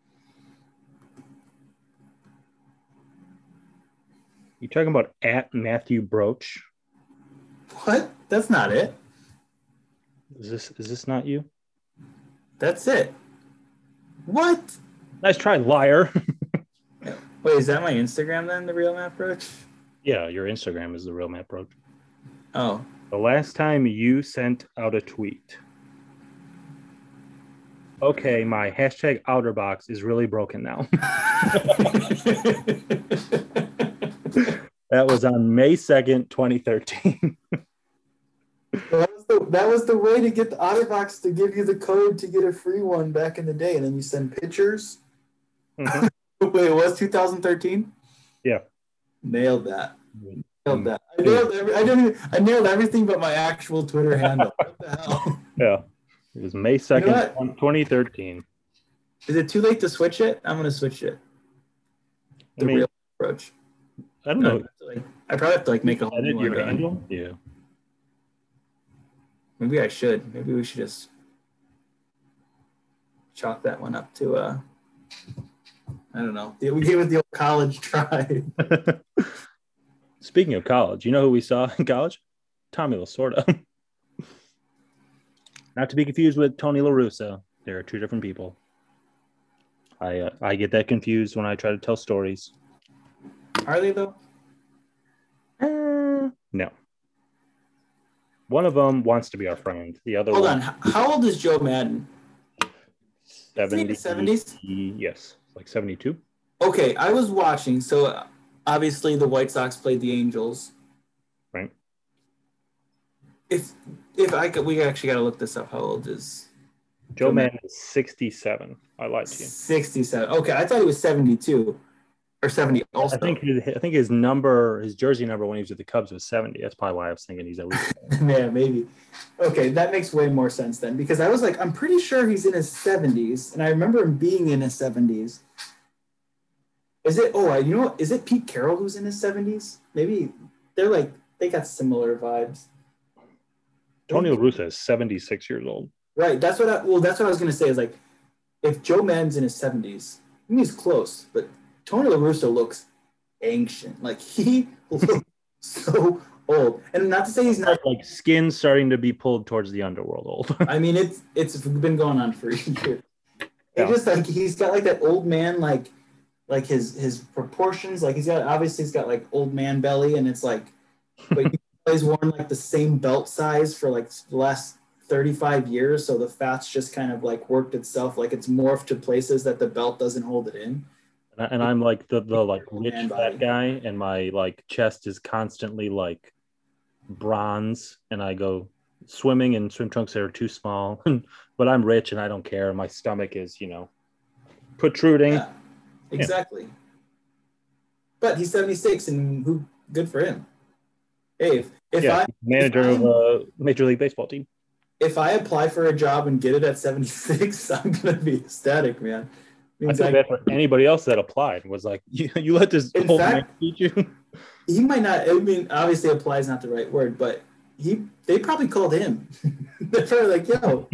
You talking about at Matthew Broach?
What? That's not it.
Is this not you?
That's it. What?
Nice try, liar.
Wait, is that my Instagram then, the real Matt Broach?
Yeah, your Instagram is the real Matt Broach.
Oh.
The last time you sent out a tweet. Okay, my hashtag OtterBox is really broken now. That was on May 2nd, 2013.
That was the way to get the OtterBox to give you the code to get a free one back in the day, and then you send pictures. Mm-hmm. Wait, it was 2013?
Yeah.
Nailed that. Nailed that. I nailed everything but my actual Twitter handle. What the hell?
Yeah. It was May 2nd, 2013.
Is it too late to switch it? I'm going to switch it. approach.
I don't know.
I probably have to like make a whole
Edit
new
your
one.
handle? Yeah.
Maybe I should. Maybe we should just chalk that one up to I don't know. We gave it the old college try.
Speaking of college, you know who we saw in college? Tommy Lasorda. Not to be confused with Tony La Russa. There are two different people. I get that confused when I try to tell stories.
Are they though?
No. One of them wants to be our friend. The other
Hold
one.
on. How old is Joe Madden?
70s? Yes, like 72.
Okay, I was watching. So obviously the White Sox played the Angels.
Right.
If we actually got to look this up. How old is
Joe Madden is 67. I lied to you.
67. Okay, I thought he was 72 or 70 also.
I think his number, his jersey number when he was at the Cubs was 70. That's probably why I was thinking he's at least.
Yeah, maybe. Okay, that makes way more sense then, because I was like, I'm pretty sure he's in his 70s, and I remember him being in his 70s. Is it? Oh, you know what? Is it Pete Carroll who's in his 70s? Maybe they got similar vibes.
Tony La Russa is 76 years old.
Right. That's what I was gonna say. Is like, if Joe Madden's in his 70s, I mean, he's close, but Tony La Russa looks ancient. Like he looks so old. And not to say he's not
like skin starting to be pulled towards the underworld old.
I mean, it's been going on for years.
Yeah.
Just like he's got like that old man like his proportions. Like he's got like old man belly, and it's like, but he's worn like the same belt size for like the last 35 years, so the fat's just kind of like worked itself, like it's morphed to places that the belt doesn't hold it in.
And I'm like the like rich fat guy, and my like chest is constantly like bronze, and I go swimming in swim trunks that are too small. But I'm rich and I don't care. My stomach is, protruding.
Yeah, exactly. Yeah. But he's 76, and good for him. Hey, if
manager of a Major League Baseball team.
If I apply for a job and get it at 76, I'm gonna be ecstatic, man.
I feel bad for anybody else that applied and was like, you let this old man teach you.
He might not. I mean, obviously, apply is not the right word, but they probably called him. They're probably like, "Yo,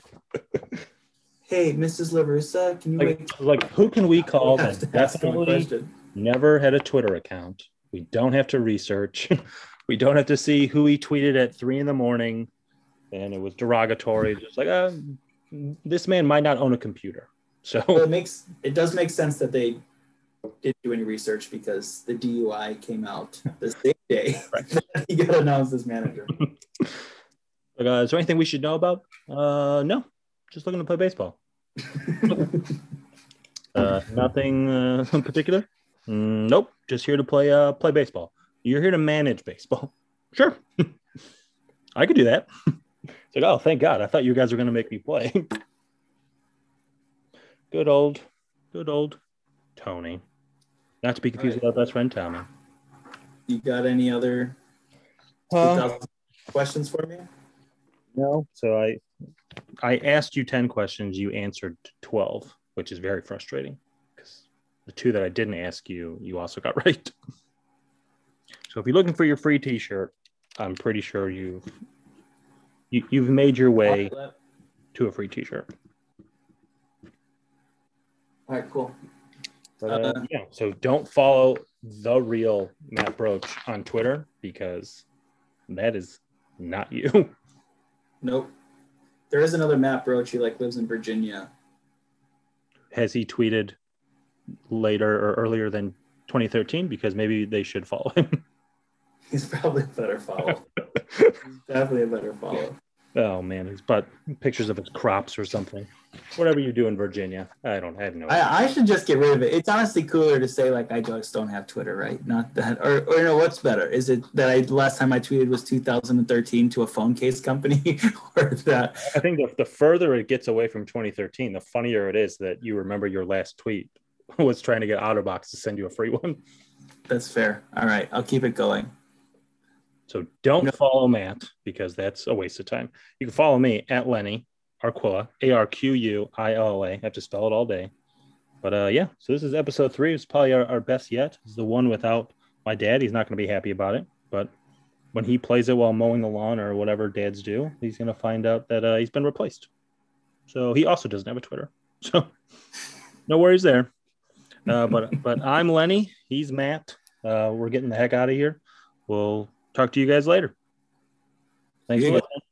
hey, Mrs. La Russa, can you
like who can we call?" That definitely never had a Twitter account. We don't have to research. We don't have to see who he tweeted at 3 a.m. and it was derogatory. Just like, this man might not own a computer. So
it does make sense that they didn't do any research, because the DUI came out the same day that he got announced as manager.
Is there anything we should know about? No, just looking to play baseball. Nothing in particular. Nope, just here to play baseball. You're here to manage baseball. Sure, I could do that. It's like, oh, thank God. I thought you guys were going to make me play. Good old Tony. Not to be confused with our best friend, Tommy.
You got any other questions for me?
No. So I asked you 10 questions. You answered 12, which is very frustrating, because the 2 that I didn't ask you, you also got right. So if you're looking for your free T-shirt, I'm pretty sure you've made your way to a free T-shirt.
All right, cool.
But, so don't follow the real Matt Broach on Twitter, because that is not you.
Nope. There is another Matt Broach. He lives in Virginia. Has he tweeted
later or earlier than 2013? Because maybe they should follow him.
He's probably a better follow. He's definitely a better follow.
Oh man, he's put pictures of his crops or something. Whatever you do in Virginia, I have no idea.
I should just get rid of it. It's honestly cooler to say like I just don't have Twitter, right? Not that, or what's better? Is it that last time I tweeted was 2013 to a phone case company, or that?
I think the further it gets away from 2013, the funnier it is that you remember your last tweet was trying to get OtterBox to send you a free one.
That's fair. All right, I'll keep it going.
So don't follow Matt, because that's a waste of time. You can follow me at Lenny Arquilla, Arquilla. I have to spell it all day. But yeah, so this is episode 3. It's probably our best yet. It's the one without my dad. He's not going to be happy about it, but when he plays it while mowing the lawn or whatever dads do, he's going to find out that he's been replaced. So he also doesn't have a Twitter. So no worries there. But I'm Lenny. He's Matt. We're getting the heck out of here. We'll talk to you guys later. Thanks for listening.